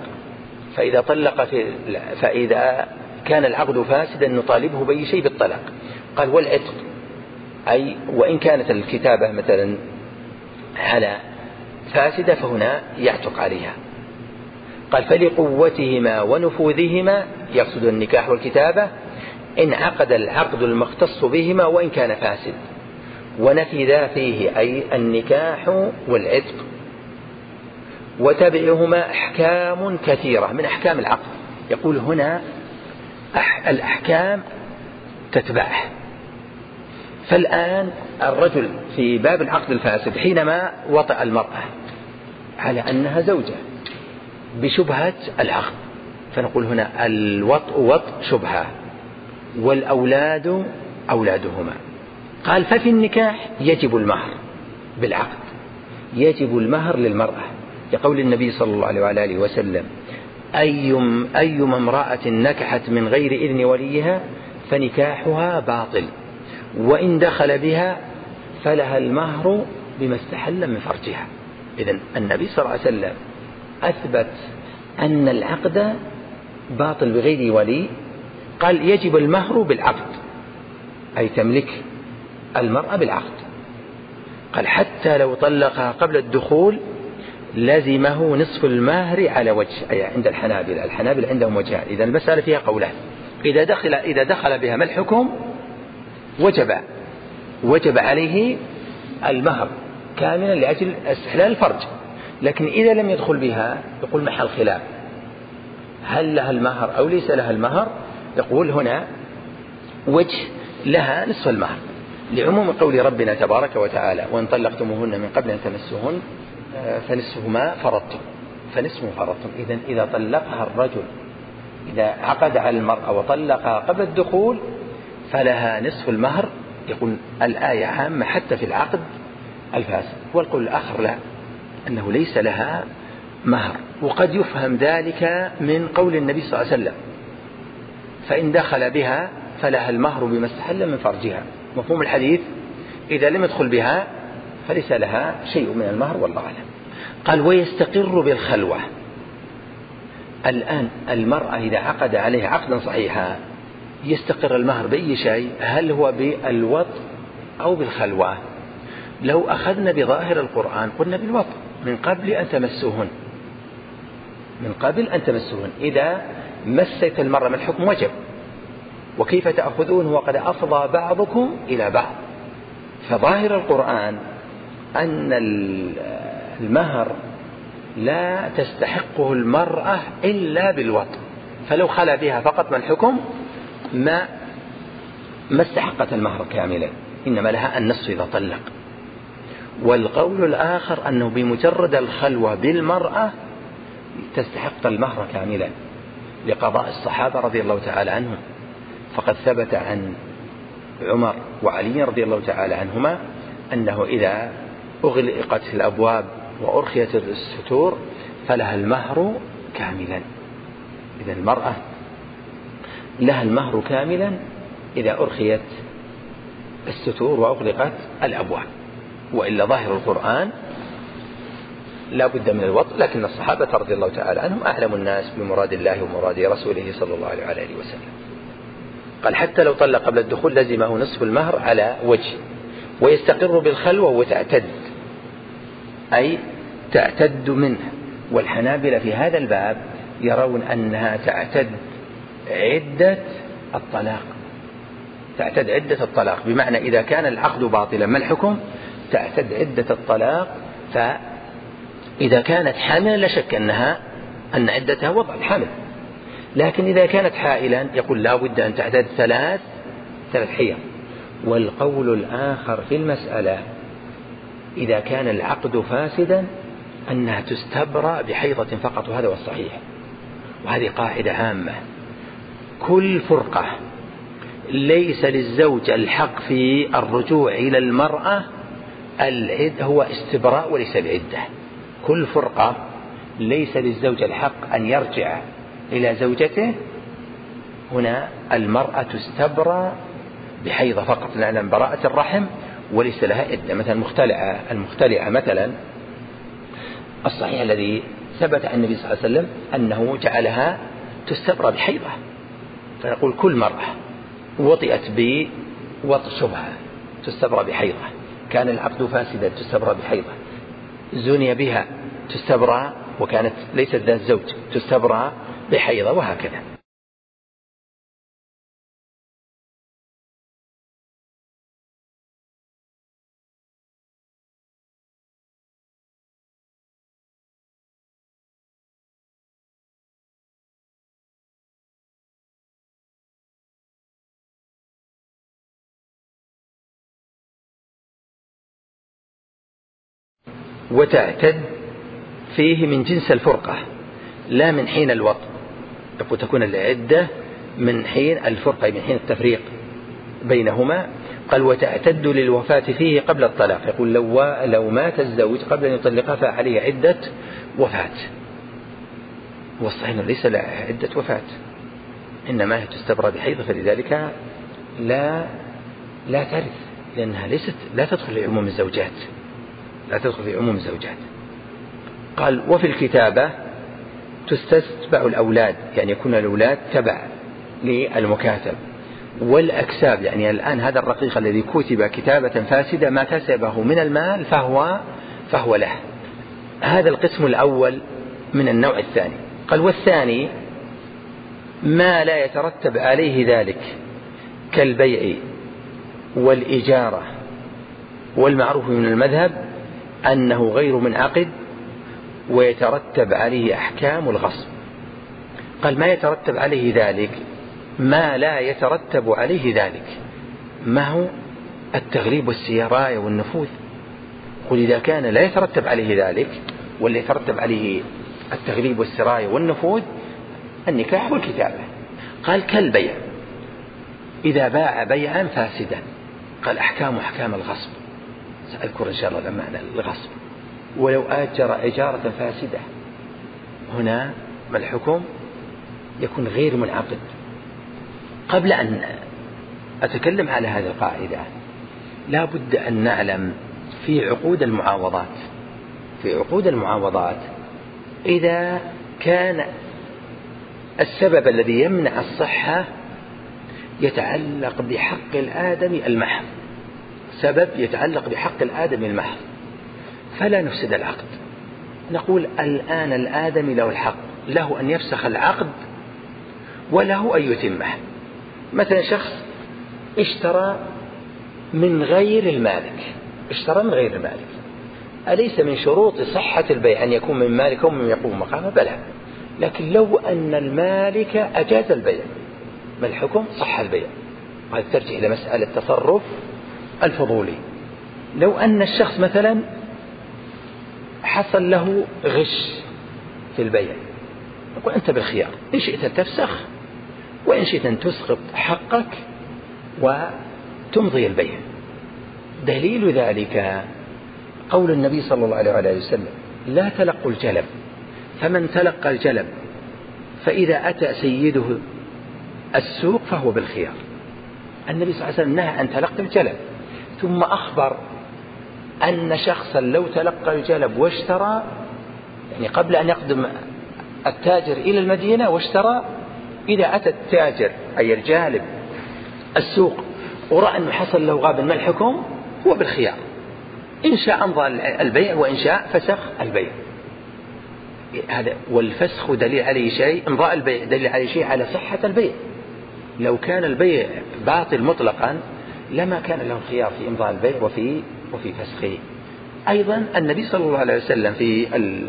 فإذا كان العقد فاسدا نطالبه بأي شيء بالطلاق. قال والعتق، أي وإن كانت الكتابة مثلا على فاسدة فهنا يعتق عليها. قال فلقوتهما ونفوذهما، يقصد النكاح والكتابة، انعقد العقد المختص بهما وإن كان فاسد، ونفذ فيه أي النكاح والعتق، وتبعهما أحكام كثيرة من أحكام العقد. يقول هنا الأحكام تتبعه. فالآن الرجل في باب العقد الفاسد حينما وطأ المرأة على أنها زوجة بشبهة العقد، فنقول هنا الوطء وطء شبهة، والأولاد أولادهما. قال ففي النكاح يجب المهر بالعقد، يجب المهر للمرأة، لقول النبي صلى الله عليه وآله وسلم أيما امرأة نكحت من غير إذن وليها فنكاحها باطل، وإن دخل بها فلها المهر بما استحل من فرجها. إذن النبي صلى الله عليه وسلم أثبت أن العقد باطل بغير ولي، قال يجب المهر بالعقد، أي تملك المرأة بالعقد. قال حتى لو طلقها قبل الدخول لزمه نصف المهر على وجه، أي عند الحنابلة عندهم وجهان. إذا المسألة فيها قولان، إذا دخل بها ما الحكم؟ وجب عليه المهر كاملا لأجل استحلال الفرج. لكن إذا لم يدخل بها يقول محل خلاف، هل لها المهر أو ليس لها المهر؟ يقول هنا وجه لها نصف المهر، لعموم قول ربنا تبارك وتعالى وإن طلقتموهن من قبل أن تمسوهن فنصف ما فرضتم. إذا طلقها الرجل، إذا عقد على المرأة وطلقها قبل الدخول فلها نصف المهر. يقول الآية عامة حتى في العقد الفاسد. والقول الآخر لا، أنه ليس لها مهر. وقد يفهم ذلك من قول النبي صلى الله عليه وسلم فإن دخل بها فلها المهر بما استحل من فرجها. مفهوم الحديث إذا لم يدخل بها فليس لها شيء من المهر والله أعلم. قال ويستقر بالخلوة. الآن المرأة إذا عقد عليها عقدا صحيحا يستقر المهر بأي شيء، هل هو بالوطء أو بالخلوة؟ لو أخذنا بظاهر القرآن قلنا بالوطء من قبل أن تمسوهن. إذا مسيت المرأة من الحكم وجب، وكيف تأخذون وقد أفضى بعضكم إلى بعض. فظاهر القرآن أن المهر لا تستحقه المرأة إلا بالوطء، فلو خلا بها فقط من الحكم ما استحقت المهر كاملا، إنما لها النصف إذا طلق. والقول الآخر أنه بمجرد الخلوة بالمرأة تستحق المهر كاملا لقضاء الصحابة رضي الله تعالى عنهم. فقد ثبت عن عمر وعلي رضي الله تعالى عنهما أنه إذا أغلقت الأبواب وأرخيت الستور فلها المهر كاملا. إذا المرأة لها المهر كاملا إذا أرخيت الستور وأغلقت الأبواب، وإلا ظاهر القرآن لا بد من الوطء. لكن الصحابة رضي الله تعالى عنهم أعلم الناس بمراد الله ومراد رسوله صلى الله عليه وسلم. قال حتى لو طلق قبل الدخول لزمه نصف المهر على وجه، ويستقر بالخلوة وتعتد، أي تعتد منه. والحنابلة في هذا الباب يرون أنها تعتد عدة الطلاق، بمعنى إذا كان العقد باطلا ما الحكم؟ تعتد عدة الطلاق. فإذا كانت حاملا لا شك أن عدتها وضع الحمل، لكن إذا كانت حائلا يقول لا بد أن تعتد ثلاث حيض. والقول الآخر في المسألة إذا كان العقد فاسدا أنها تستبرأ بحيضة فقط، وهذا هو الصحيح. وهذه قاعدة عامة، كل فرقة ليس للزوج الحق في الرجوع إلى المرأة، العدة هو استبراء وليس العدة. كل فرقة ليس للزوج الحق أن يرجع إلى زوجته، هنا المرأة تستبرأ بحيضة فقط، نعلم براءة الرحم وليس لها عدة. مثلا المختلعة مثلا الصحيح الذي ثبت عن النبي صلى الله عليه وسلم أنه جعلها تستبرأ بحيضة، فنقول كل مرأة وطئت بوطء شبهة تستبرأ بحيضة، كان العقد فاسدا تستبرأ بحيضة، زني بها تستبرأ وكانت ليست ذات زوج تستبرأ بحيضة، وهكذا. وتعتد فيه من جنس الفرقة لا من حين الوطء، يقول تكون العدة من حين الفرقة، من حين التفريق بينهما. قال وتعتد للوفاة فيه قبل الطلاق، يقول لو مات الزوج قبل أن يطلقها فعليه عدة وفاة. والصحيح ليس لها عدة وفاة، إنما هي تستبرأ بحيض، فلذلك لا ترث، لأنها لا تدخل في عموم الزوجات، لا تدخل في عموم الزوجات. قال وفي الكتابة تستتبع الأولاد، يعني يكون الأولاد تبع للمكاتب، والأكساب، يعني الآن هذا الرقيق الذي كتب كتابة فاسدة ما كسبه من المال فهو له. هذا القسم الأول من النوع الثاني. قال والثاني ما لا يترتب عليه ذلك كالبيع والإجارة، والمعروف من المذهب أنه غير منعقد ويترتب عليه أحكام الغصب. قال ما يترتب عليه ذلك، ما لا يترتب عليه ذلك، ما هو التغليب والسراية والنفوذ. قل إذا كان لا يترتب عليه ذلك، واللي يترتب عليه التغليب والسراية والنفوذ النكاح والكتابة. قال كالبيع، إذا باع بيعا فاسدا، قال أحكام الغصب، سأذكر إن شاء الله معنى الغصب. ولو آجر إجارة فاسدة، هنا ما الحكم؟ يكون غير منعقد. قبل أن أتكلم على هذه القاعدة لا بد أن نعلم في عقود المعاوضات إذا كان السبب الذي يمنع الصحة يتعلق بحق الآدمي المحض، سبب يتعلق بحق الآدمي المحض، فلا نفسد العقد. نقول الآن الآدمي له الحق، له أن يفسخ العقد وله أن يتمه. مثلا شخص اشترى من غير المالك، أليس من شروط صحة البيع أن يكون من مالك أو من يقوم مقامه؟ بلى. لكن لو أن المالك أجاز البيع، ما الحكم؟ صح البيع. وهذا ترجع إلى مسألة تصرف الفضولي. لو أن الشخص مثلا حصل له غش في البيع، نقول أنت بالخيار، إن شئت تفسخ وإن شئت أن تسقط حقك وتمضي البيع. دليل ذلك قول النبي صلى الله عليه وسلم لا تلقوا الجلب، فمن تلقى الجلب فإذا أتى سيده السوق فهو بالخيار. النبي صلى الله عليه وسلم نهى عن تلقي الجلب، ثم أخبر أن شخصا لو تلقى الجلب واشترى، يعني قبل أن يقدم التاجر إلى المدينة واشترى، إذا أتى التاجر أي الجالب السوق ورأى أنه حصل له غاب، ما الحكم؟ هو بالخيار، إن شاء أمضى البيع وإن شاء فسخ البيع. هذا والفسخ دليل عليه شيء، امضاء البيع دليل عليه شيء على صحة البيع. لو كان البيع باطل مطلقا لما كان له الخيار في امضاء البيع وفي فسخه. أيضا النبي صلى الله عليه وسلم في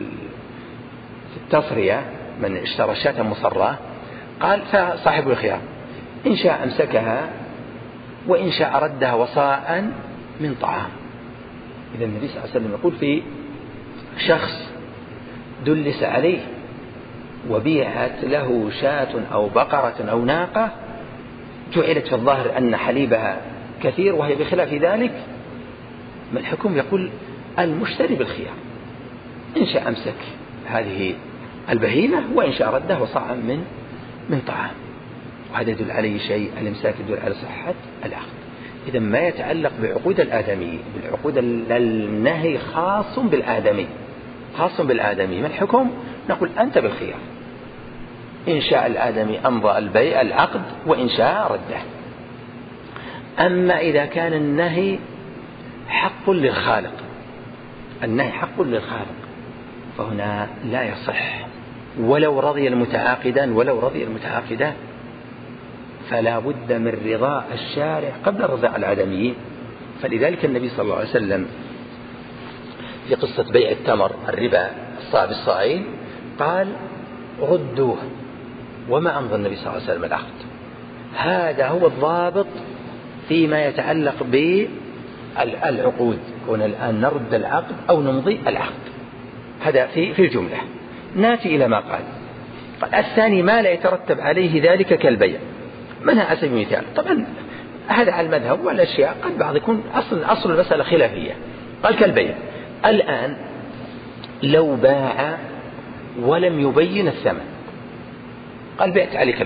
التصرية من اشترى شاة مصرة قال فصاحب الخيار إن شاء أمسكها وإن شاء ردها وصاء من طعام. إذا النبي صلى الله عليه وسلم يقول في شخص دلس عليه وبيعت له شاة أو بقرة أو ناقة، جعلت في الظاهر أن حليبها كثير وهي بخلاف ذلك، ما الحكم؟ يقول المشتري بالخيار، إن شاء أمسك هذه البهيمة وإن شاء ردها وصاع من طعام. وهذا يدل عليه شيء، الإمساك يدل على صحة العقد. إذا ما يتعلق بعقود الآدمي، بالعقود النهي خاص بالآدمي، ما الحكم؟ نقول أنت بالخيار، إن شاء الآدمي أمضى البيع العقد وإن شاء رده. أما إذا كان النهي حق للخالق، النهي حق للخالق، فهنا لا يصح ولو رضي المتعاقدان فلا بد من رضاء الشارع قبل رضاء العدميين. فلذلك النبي صلى الله عليه وسلم في قصة بيع التمر الربا الصاع بالصاعين قال ردوه، وما أمضى النبي صلى الله عليه وسلم العقد. هذا هو الضابط فيما يتعلق بالعقود، كنا الآن نرد العقد أو نمضي العقد، هذا في الجملة. ناتي إلى ما قال الثاني ما لا يترتب عليه ذلك كالبيع، منها على سبيل المثال. طبعا هذا على المذهب والأشياء قد بعض يكون أصل المسألة خلافية. قال كالبيع، الآن لو باع ولم يبين الثمن، قال بعت عليك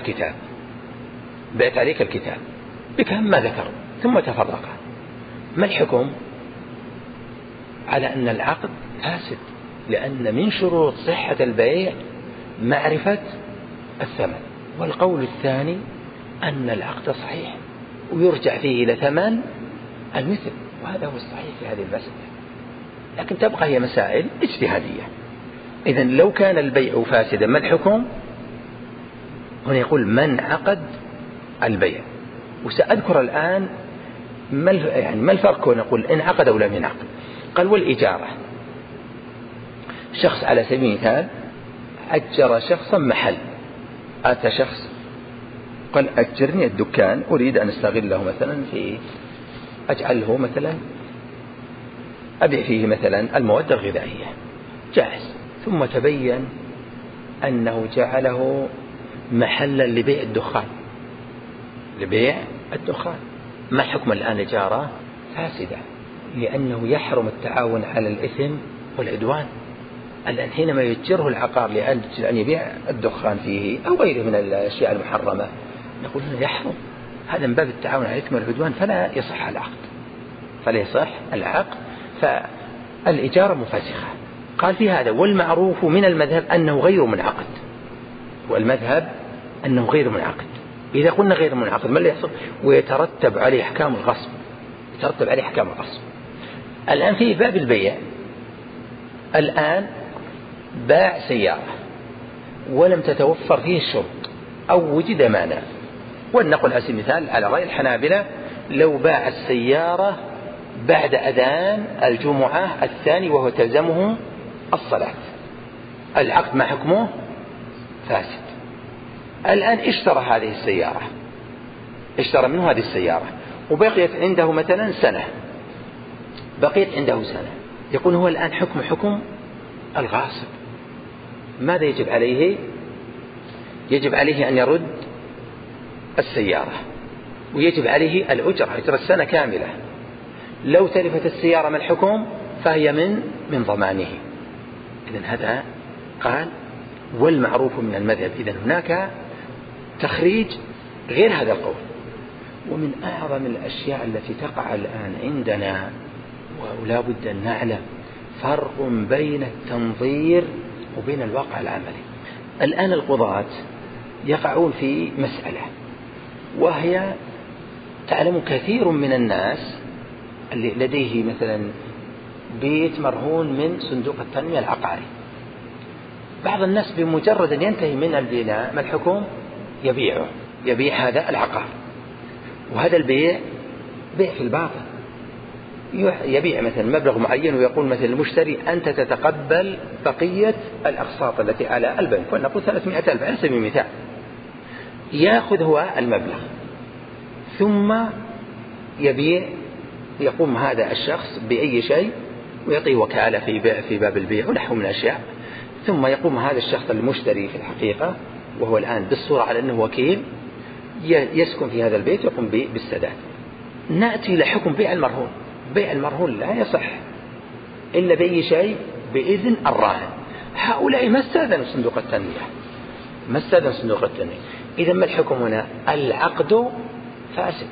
الكتاب بكم ما ذكر ثم تفرق، ما الحكم؟ على أن العقد فاسد، لأن من شروط صحة البيع معرفة الثمن. والقول الثاني أن العقد صحيح ويرجع فيه إلى ثمن المثل، وهذا هو الصحيح في هذه المسألة. لكن تبقى هي مسائل اجتهادية. إذن لو كان البيع فاسدا ما الحكم؟ هنا يقول من عقد البيع، وسأذكر الآن ما الفرق ونقول إن عقد أو لم ينعقد. قال والإجارة، شخص على سبيل المثال أجر شخصا محل، أتى شخص قال أجرني الدكان أريد أن أستغله مثلا في أجعله مثلا أبيع فيه مثلا المواد الغذائية، جاهز، ثم تبين أنه جعله محلا لبيع الدخان. ما حكم الآن؟ إجارة فاسدة، لأنه يحرم التعاون على الإثم والعدوان. الآن حينما يتجره العقار لأجل أن يبيع الدخان فيه أو غيره من الأشياء المحرمة نقول هنا يحرم، هذا من باب التعاون على الإثم والعدوان، فلا يصح العقد، فالإجارة مفسخة. قال في هذا والمعروف من المذهب أنه غير منعقد. إذا قلنا غير منعقد ما اللي يحصل؟ ويترتب عليه أحكام الغصب. الآن في باب البيع، الآن باع سيارة ولم تتوفر فيه الشروط أو وجد مانع، ولنقل على سبيل المثال على رأي الحنابلة لو باع السيارة بعد أذان الجمعة الثاني وهو تلزمه الصلاة، العقد ما حكمه؟ فاسد. الآن اشترى منه هذه السيارة وبقيت عنده مثلا سنة، يقول هو الآن حكم الغاصب. ماذا يجب عليه؟ يجب عليه أن يرد السيارة، ويجب عليه الأجرة السنة كاملة. لو تلفت السيارة ما الحكم؟ فهي من ضمانه. إذن هذا قال والمعروف من المذهب. إذن هناك تخريج غير هذا القول. ومن أعظم الأشياء التي تقع الآن عندنا ولا بد أن نعلم فرق بين التنظير وبين الواقع العملي. الآن القضاة يقعون في مسألة، وهي تعلم كثير من الناس اللي لديه مثلا بيت مرهون من صندوق التنمية العقاري، بعض الناس بمجرد أن ينتهي من البناء ما الحكم؟ يبيع هذا العقار، وهذا البيع بيع في الباطل. يبيع مثلا مبلغ معين ويقول مثلا المشتري أنت تتقبل بقية الأقساط التي على البنك، ونقول 300,000 على سبيل المثال، يأخذ هو المبلغ ثم يقوم هذا الشخص بأي شيء ويعطيه وكالة في باب البيع ونحو من الأشياء، ثم يقوم هذا الشخص المشتري في الحقيقة وهو الآن بالصورة على أنه وكيل يسكن في هذا البيت ويقوم بالسداد. نأتي لحكم بيع المرهون لا يصح إلا بأي شيء بإذن الراهن. هؤلاء ما استأذنوا صندوق التنمية. إذا ما الحكم هنا؟ العقد فاسد.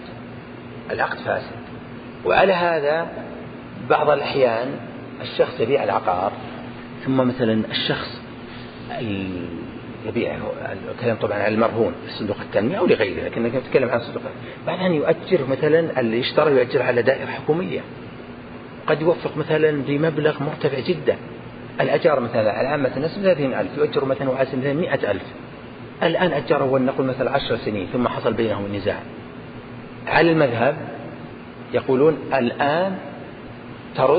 وعلى هذا بعض الأحيان الشخص يبيع العقار ثم مثلا الشخص يبيع، الكلام طبعا على المرهون في صندوق التنمية أو لغيره، لكن نتكلم عن صندوق. بعد أن يؤجر مثلا اللي يشتري يؤجر على دائرة حكومية، قد يوفق مثلا بمبلغ مرتفع جدا. الأجار مثلا العامة الناس 30,000 يؤجر مثلا وعسى مثلا 100,000. الآن أجره ولنقل مثلا 10 سنين ثم حصل بينهم النزاع. على المذهب يقولون الآن ترد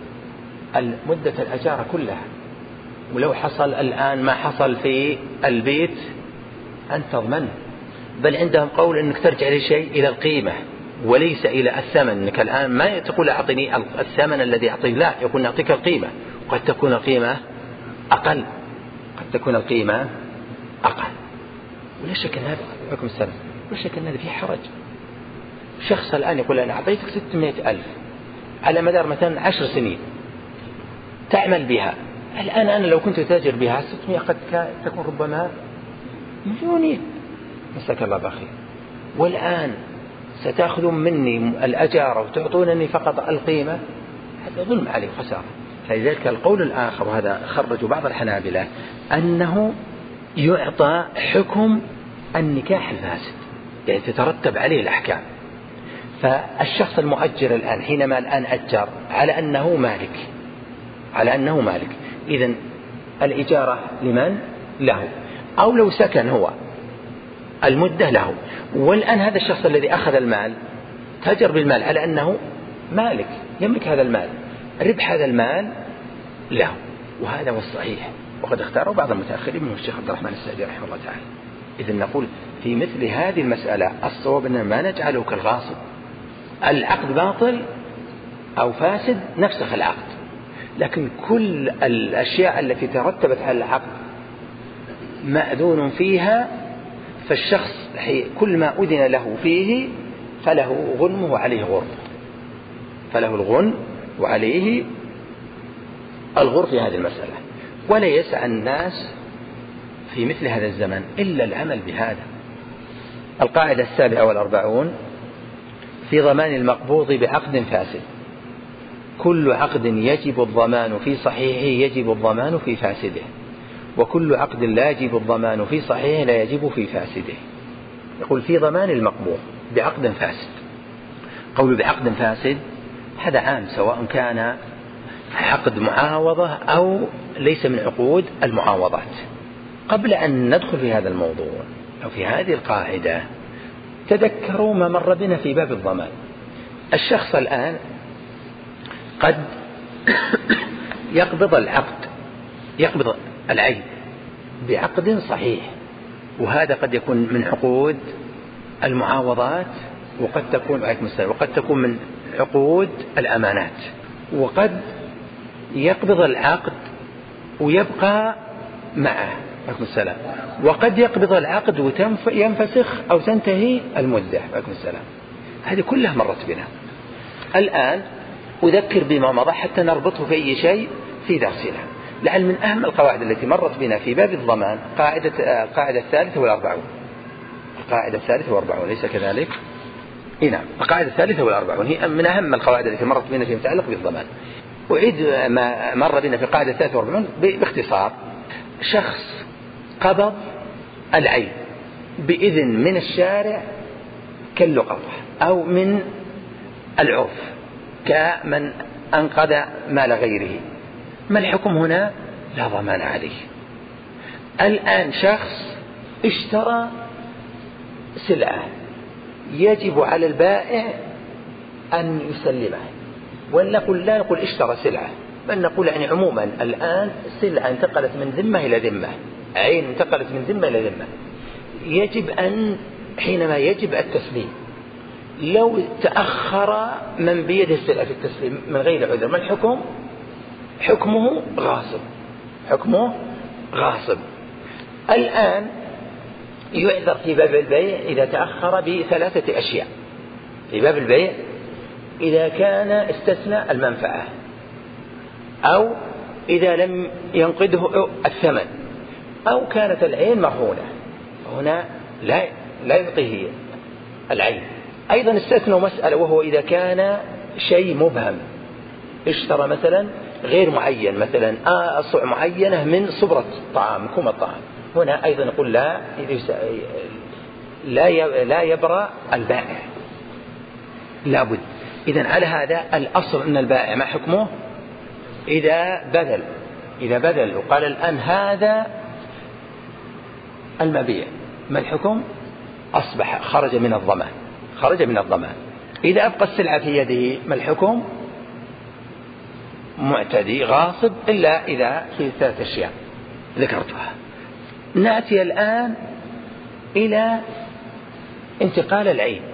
مدة الأجارة كلها، ولو حصل الآن ما حصل في البيت أنت تضمن. بل عندهم قول أنك ترجع لشيء إلى القيمة وليس إلى الثمن، أنك الآن ما تقول أعطني الثمن الذي أعطيه، لا، يقول أعطيك القيمة، وقد تكون القيمة أقل، قد تكون القيمة أقل. ولا شك أن هذا حكم السلف، ولا شك أن هذا فيه حرج. شخص الآن يقول أنا أعطيتك 600,000 على مدار مثلا 10 سنين تعمل بها، الآن أنا لو كنت تاجر بها 600 قد تكون ربما مليونين، مساك الله بخير، والآن ستأخذون مني الأجارة وتعطونني فقط القيمة، هذا ظلم عليه وخسارة. فلذلك القول الآخر، وهذا خرج بعض الحنابلة، أنه يعطى حكم النكاح الفاسد، يعني تترتب عليه الأحكام. فالشخص المؤجر الآن حينما الآن أجر على أنه مالك، على أنه مالك، إذن الإجارة لمن؟ له، أو لو سكن هو المدة له. والآن هذا الشخص الذي أخذ المال تاجر بالمال على أنه مالك يملك هذا المال، ربح هذا المال له، وهذا هو الصحيح، وقد اختاره بعض المتأخرين منهم الشيخ عبد الرحمن السعدي رحمه الله تعالى. إذن نقول في مثل هذه المسألة الصواب أن ما نجعله كالغاصب، العقد باطل أو فاسد نفسخ العقد، لكن كل الأشياء التي ترتبت على العقد مأذون فيها، فالشخص كل ما أذن له فيه فله غنمه وعليه غرم، فله الغنم وعليه الغرم في هذه المسألة. ولا يسعى الناس في مثل هذا الزمن إلا العمل بهذا. القاعدة 47 في ضمان المقبوض بعقد فاسد: كل عقد يجب الضمان في صحيحه يجب الضمان في فاسده، وكل عقد لا يجب الضمان في صحيحه لا يجب في فاسده. يقول في ضمان المقبوض بعقد فاسد. قول بعقد فاسد هذا عام، سواء كان عقد معاوضة أو ليس من عقود المعاوضات. قبل أن ندخل في هذا الموضوع أو في هذه القاعدة تذكروا ما مر بنا في باب الضمان. الشخص الآن قد يقبض العقد، يقبض العين بعقد صحيح، وهذا قد يكون من عقود المعاوضات، وقد تكون من عقود الأمانات، وقد يقبض العقد ويبقى معه، وقد يقبض العقد وينفسخ أو تنتهي المدة. هذه كلها مرت بنا. الآن أذكر بما مضى حتى نربطه في أي شيء في درسنا. لعل من أهم القواعد التي مرت بنا في باب الضمان القاعدة 43. القاعدة 43 ليس كذلك؟ نعم، القاعدة 43 هي من أهم القواعد التي مرت بنا في متعلق بالضمان. أعيد ما مر بنا في القاعدة 43 باختصار. شخص قبض العين بإذن من الشارع كاللقطة أو من العرف كمن أنقذ مال غيره، ما الحكم هنا؟ لا ضمان عليه. الآن شخص اشترى سلعة يجب على البائع أن يسلمها، لا نقول اشترى سلعة، بل نقول يعني عموما الآن سلعة انتقلت من ذمة إلى ذمة، عين انتقلت من ذمة إلى ذمة، يجب أن حينما يجب التسليم، لو تأخر من بيده السلعة في التسليم من غير عذر، ما الحكم؟ حكمه غاصب، حكمه غاصب. الآن يعذر في باب البيع إذا تأخر بثلاثة أشياء. في باب البيع إذا كان استثنى المنفعة، أو إذا لم ينقذه الثمن، أو كانت العين مرهونة، هنا لا يعطيه العين. أيضا استثنوا مسألة، وهو إذا كان شيء مبهم، اشترى مثلا غير معين، مثلا أصع معينة من صبرة الطعام، كوم الطعام، هنا أيضا نقول لا يبرأ البائع، لابد. إذن على هذا الأصل أن البائع ما حكمه إذا بذل وقال الآن هذا المبيع، ما الحكم؟ أصبح خرج من الضمان. إذا أبقى السلعة في يده، ما الحكم؟ معتدي غاصب، إلا إذا في 3 أشياء ذكرتها. نأتي الآن إلى انتقال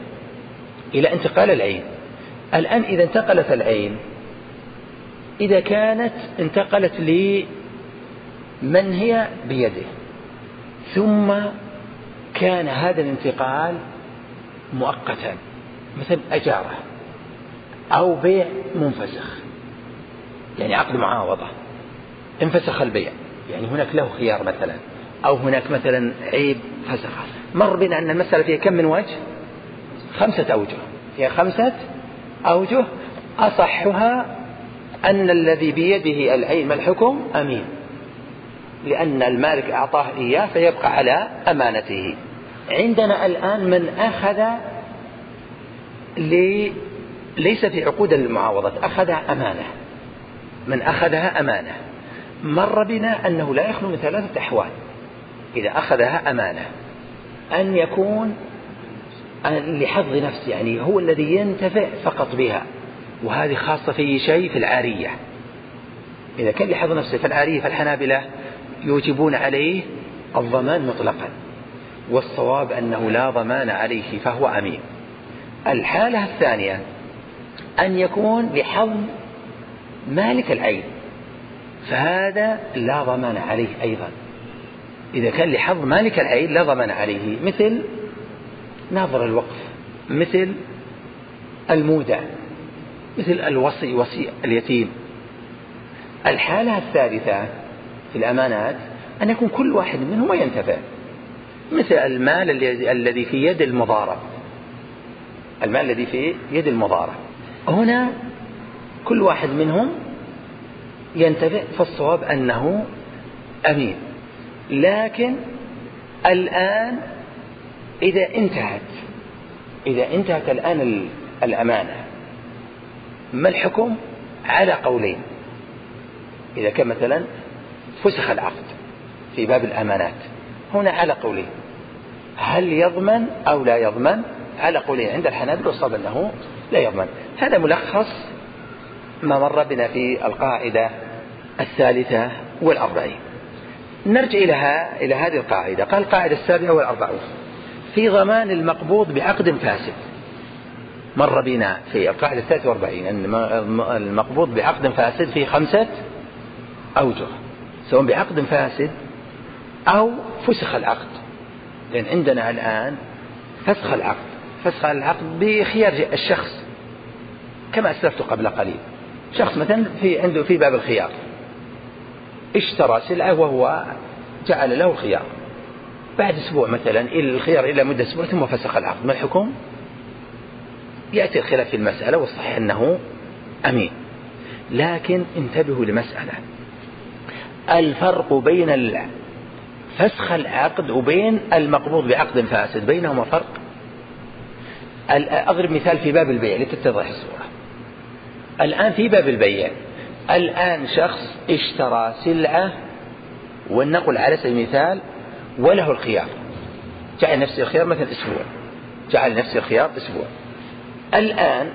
العين. الآن إذا انتقلت العين، إذا كانت انتقلت لمن هي بيده، ثم كان هذا الانتقال مؤقتا، مثل أجارة أو بيع منفسخ، يعني عقد معاوضة، انفسخ البيع، يعني هناك له خيار مثلا، أو هناك مثلا عيب فسخه. مر بنا أن المسألة فيها كم من وجه؟ 5 أوجه، فيها 5 أوجه. أصحها أن الذي بيده العين ما الحكم؟ أمين، لأن المالك أعطاه إياه فيبقى على أمانته. عندنا الآن من أخذ ليس في عقود المعاوضة، أخذها أمانة. مر بنا أنه لا يخلو من 3 أحوال إذا أخذها أمانة: أن يكون لحظ نفسه، يعني هو الذي ينتفع فقط بها، وهذه خاصة في شيء في العارية. إذا كان لحظ نفسه في العارية فالحنابلة يوجبون عليه الضمان مطلقا، والصواب أنه لا ضمان عليه فهو أمين. الحالة الثانية أن يكون لحظ مالك العين، فهذا لا ضمان عليه أيضا. إذا كان لحظ مالك العين لا ضمان عليه، مثل ناظر الوقف، مثل المودع، مثل الوصي، وصي اليتيم. الحالة الثالثة في الأمانات أن يكون كل واحد منهما ينتفع، مثل المال الذي في يد المضارب، هنا كل واحد منهم ينتفع، فالصواب أنه أمين. لكن الآن إذا انتهت الآن الأمانة، ما الحكم؟ على قولين. إذا كان مثلا فسخ العقد في باب الأمانات، هنا على قولين: هل يضمن أو لا يضمن؟ على قولين عند الحنابلة، والصواب أنه لا يضمن. هذا ملخص ما مر بنا في القاعدة 43. نرجع إلى هذه القاعدة. قال القاعدة 47 في ضمان المقبوض بعقد فاسد. مر بنا في القاعدة 43 أن المقبوض بعقد فاسد في 5 أوجه، سواء بعقد فاسد أو فسخ العقد. لأن عندنا الآن فسخ العقد بخيار الشخص، كما أسلفت قبل قليل. شخص مثلا عنده في باب الخيار اشترى سلعة وهو جعل له الخيار، بعد أسبوع مثلا الخيار إلى مدة أسبوع ثم فسخ العقد، ما الحكم؟ يأتي الخلاف في المسألة، والصحيح أنه أمين. لكن انتبهوا لمسألة: الفرق بين فسخ العقد وبين المقبوض بعقد فاسد بينهما فرق. أضرب مثال في باب البيع لتتضح الصورة. الآن في باب البيع، الآن شخص اشترى سلعة، ولنقل على سبيل المثال وله الخيار، جعل نفسه الخيار مثلا أسبوع. الآن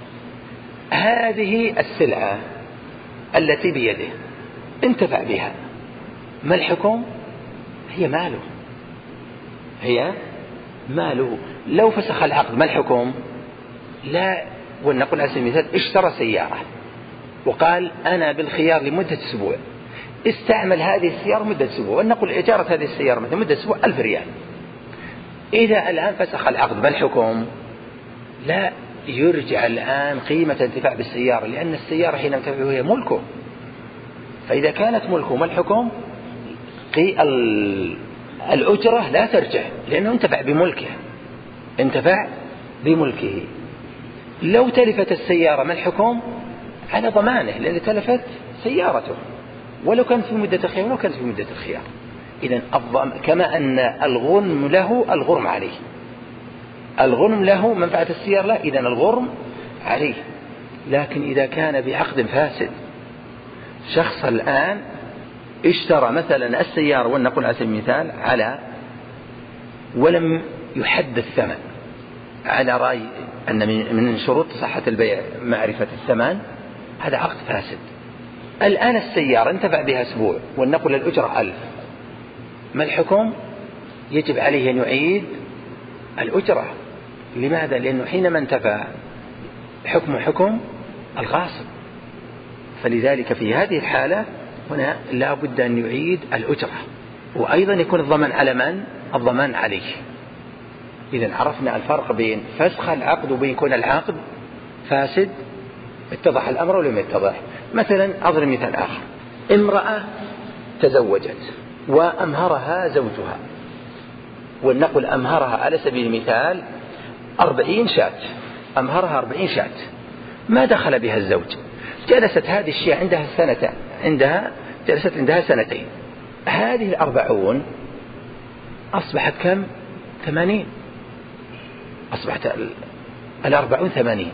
هذه السلعة التي بيده انتفع بها، ما الحكم؟ هي ماله. لو فسخ العقد ما الحكم؟ لا. ولنقل على سبيل المثال اشترى سيارة وقال أنا بالخيار لمدة أسبوع، استعمل هذه السيارة مدة أسبوع، ولنقل إجارة هذه السيارة مثلا مدة أسبوع 1000 ريال. إذا الآن فسخ العقد ما الحكم؟ لا، يرجع الآن قيمة انتفاع بالسيارة، لأن السيارة حين انتفع هي ملكه. فإذا كانت ملكه ما الحكم؟ الأجرة لا ترجع، لأنه انتفع بملكه. لو تلفت السيارة ما الحكم؟ على ضمانه، لأن تلفت سيارته، ولو كانت في مدة الخيار ولو كانت في مدة الخيار. إذن كما أن الغنم له الغرم عليه، الغنم له منفعة السيارة له، إذن الغرم عليه. لكن إذا كان بعقد فاسد، شخص الآن اشترى مثلا السيارة ولنقل على سبيل المثال على ولم يحدد الثمن، على رأي أن من شروط صحة البيع معرفة الثمن، هذا عقد فاسد. الآن السيارة انتفع بها أسبوع ولنقل الأجرة 1000، ما الحكم؟ يجب عليه أن يعيد الأجرة. لماذا؟ لأنه حينما انتفع حكم الغاصب، فلذلك في هذه الحالة هنا لا بد أن يعيد الأجرة، وأيضا يكون الضمان على من؟ الضمان عليه. إذن عرفنا الفرق بين فسخ العقد وبين كون العقد فاسد. اتضح الأمر ولم يتضح؟ مثلا أضرب مثال آخر، امرأة تزوجت وأمهرها زوجها، ولنقل أمهرها على سبيل المثال 40 شاة، أمهرها 40 شاة، ما دخل بها الزوج، جلست هذه الشيء جلست عندها سنتين، هذه 40 أصبحت كم؟ 80، أصبحت 40 80.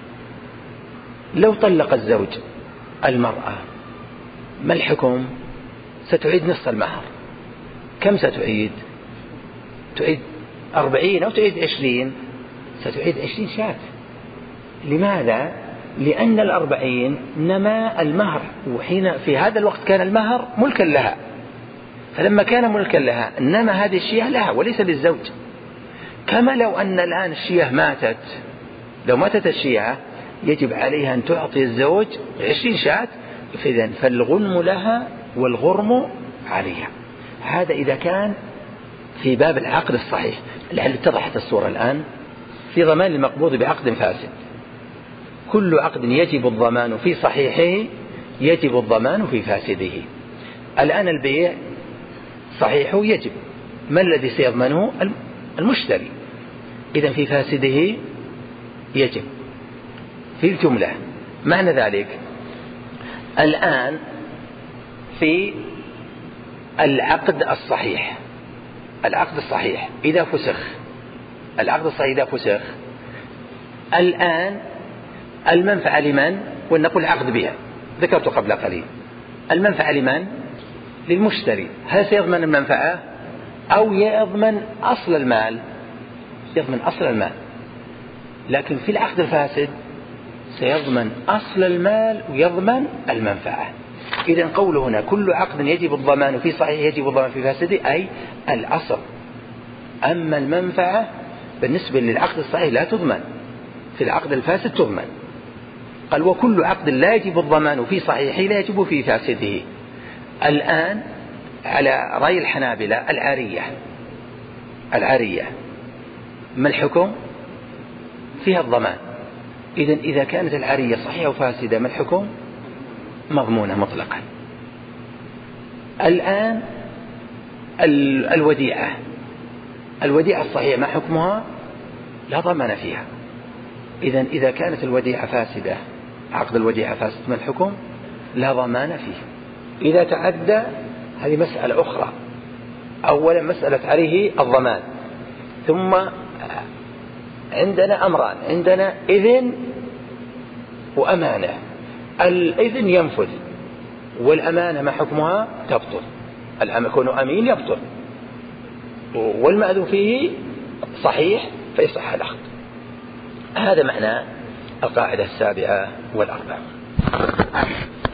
لو طلق الزوج المرأة ما الحكم؟ ستعيد نصف المهر. كم ستعيد؟ تعيد 40 أو تعيد 20؟ ستعيد 20 شاة. لماذا؟ لأن 40 نما المهر، وحين في هذا الوقت كان المهر ملكا لها، فلما كان ملكا لها نما هذه الشياه لها وليس للزوج. كما لو أن الآن الشياه ماتت، لو ماتت الشياه يجب عليها أن تعطي الزوج 20 شاة، فالغنم لها والغرم عليها. هذا إذا كان في باب العقد الصحيح. لعل اتضحت الصورة الآن. في ضمان المقبوض بعقد فاسد، كل عقد يجب الضمان في صحيحه يجب الضمان في فاسده. الآن البيع صحيحه يجب، ما الذي سيضمنه؟ المشتري. إذن في فاسده يجب في الجملة. معنى ذلك الآن في العقد الصحيح، العقد الصحيح إذا فسخ، العقد الصحيح إذا فسخ، الآن المنفعة لمن؟ ونقول عقد بها، ذكرت قبل قليل، المنفعة لمن؟ للمشتري. هل سيضمن المنفعة أو يضمن أصل المال؟ يضمن أصل المال. لكن في العقد الفاسد سيضمن أصل المال ويضمن المنفعة. إذن قوله هنا كل عقد يجب الضمان في صحيح يجب الضمان في فاسده، أي الأصل. أما المنفعة بالنسبة للعقد الصحيح لا تضمن، في العقد الفاسد تضمن. قال وكل عقد لا يجب الضمان في صحيحه لا يجب في فاسده. الآن على رأي الحنابلة العارية ما الحكم؟ فيها الضمان. إذن إذا كانت العارية صحيحة وفاسدة ما الحكم؟ مضمونة مطلقا. الآن الوديعة الصحيحة ما حكمها؟ لا ضمان فيها. إذن إذا كانت الوديعة فاسدة، عقد الوديعة فاسد، ما الحكم؟ لا ضمان فيه. إذا تعدى هذه مسألة أخرى. أولا مسألة عليه الضمان، ثم عندنا أمران، عندنا إذن وأمانة. الإذن ينفذ، والأمانة ما حكمها؟ تبطل. كون أمين يبطل، والمأذون فيه صحيح فيصح العقد. هذا معنى القاعدة 47.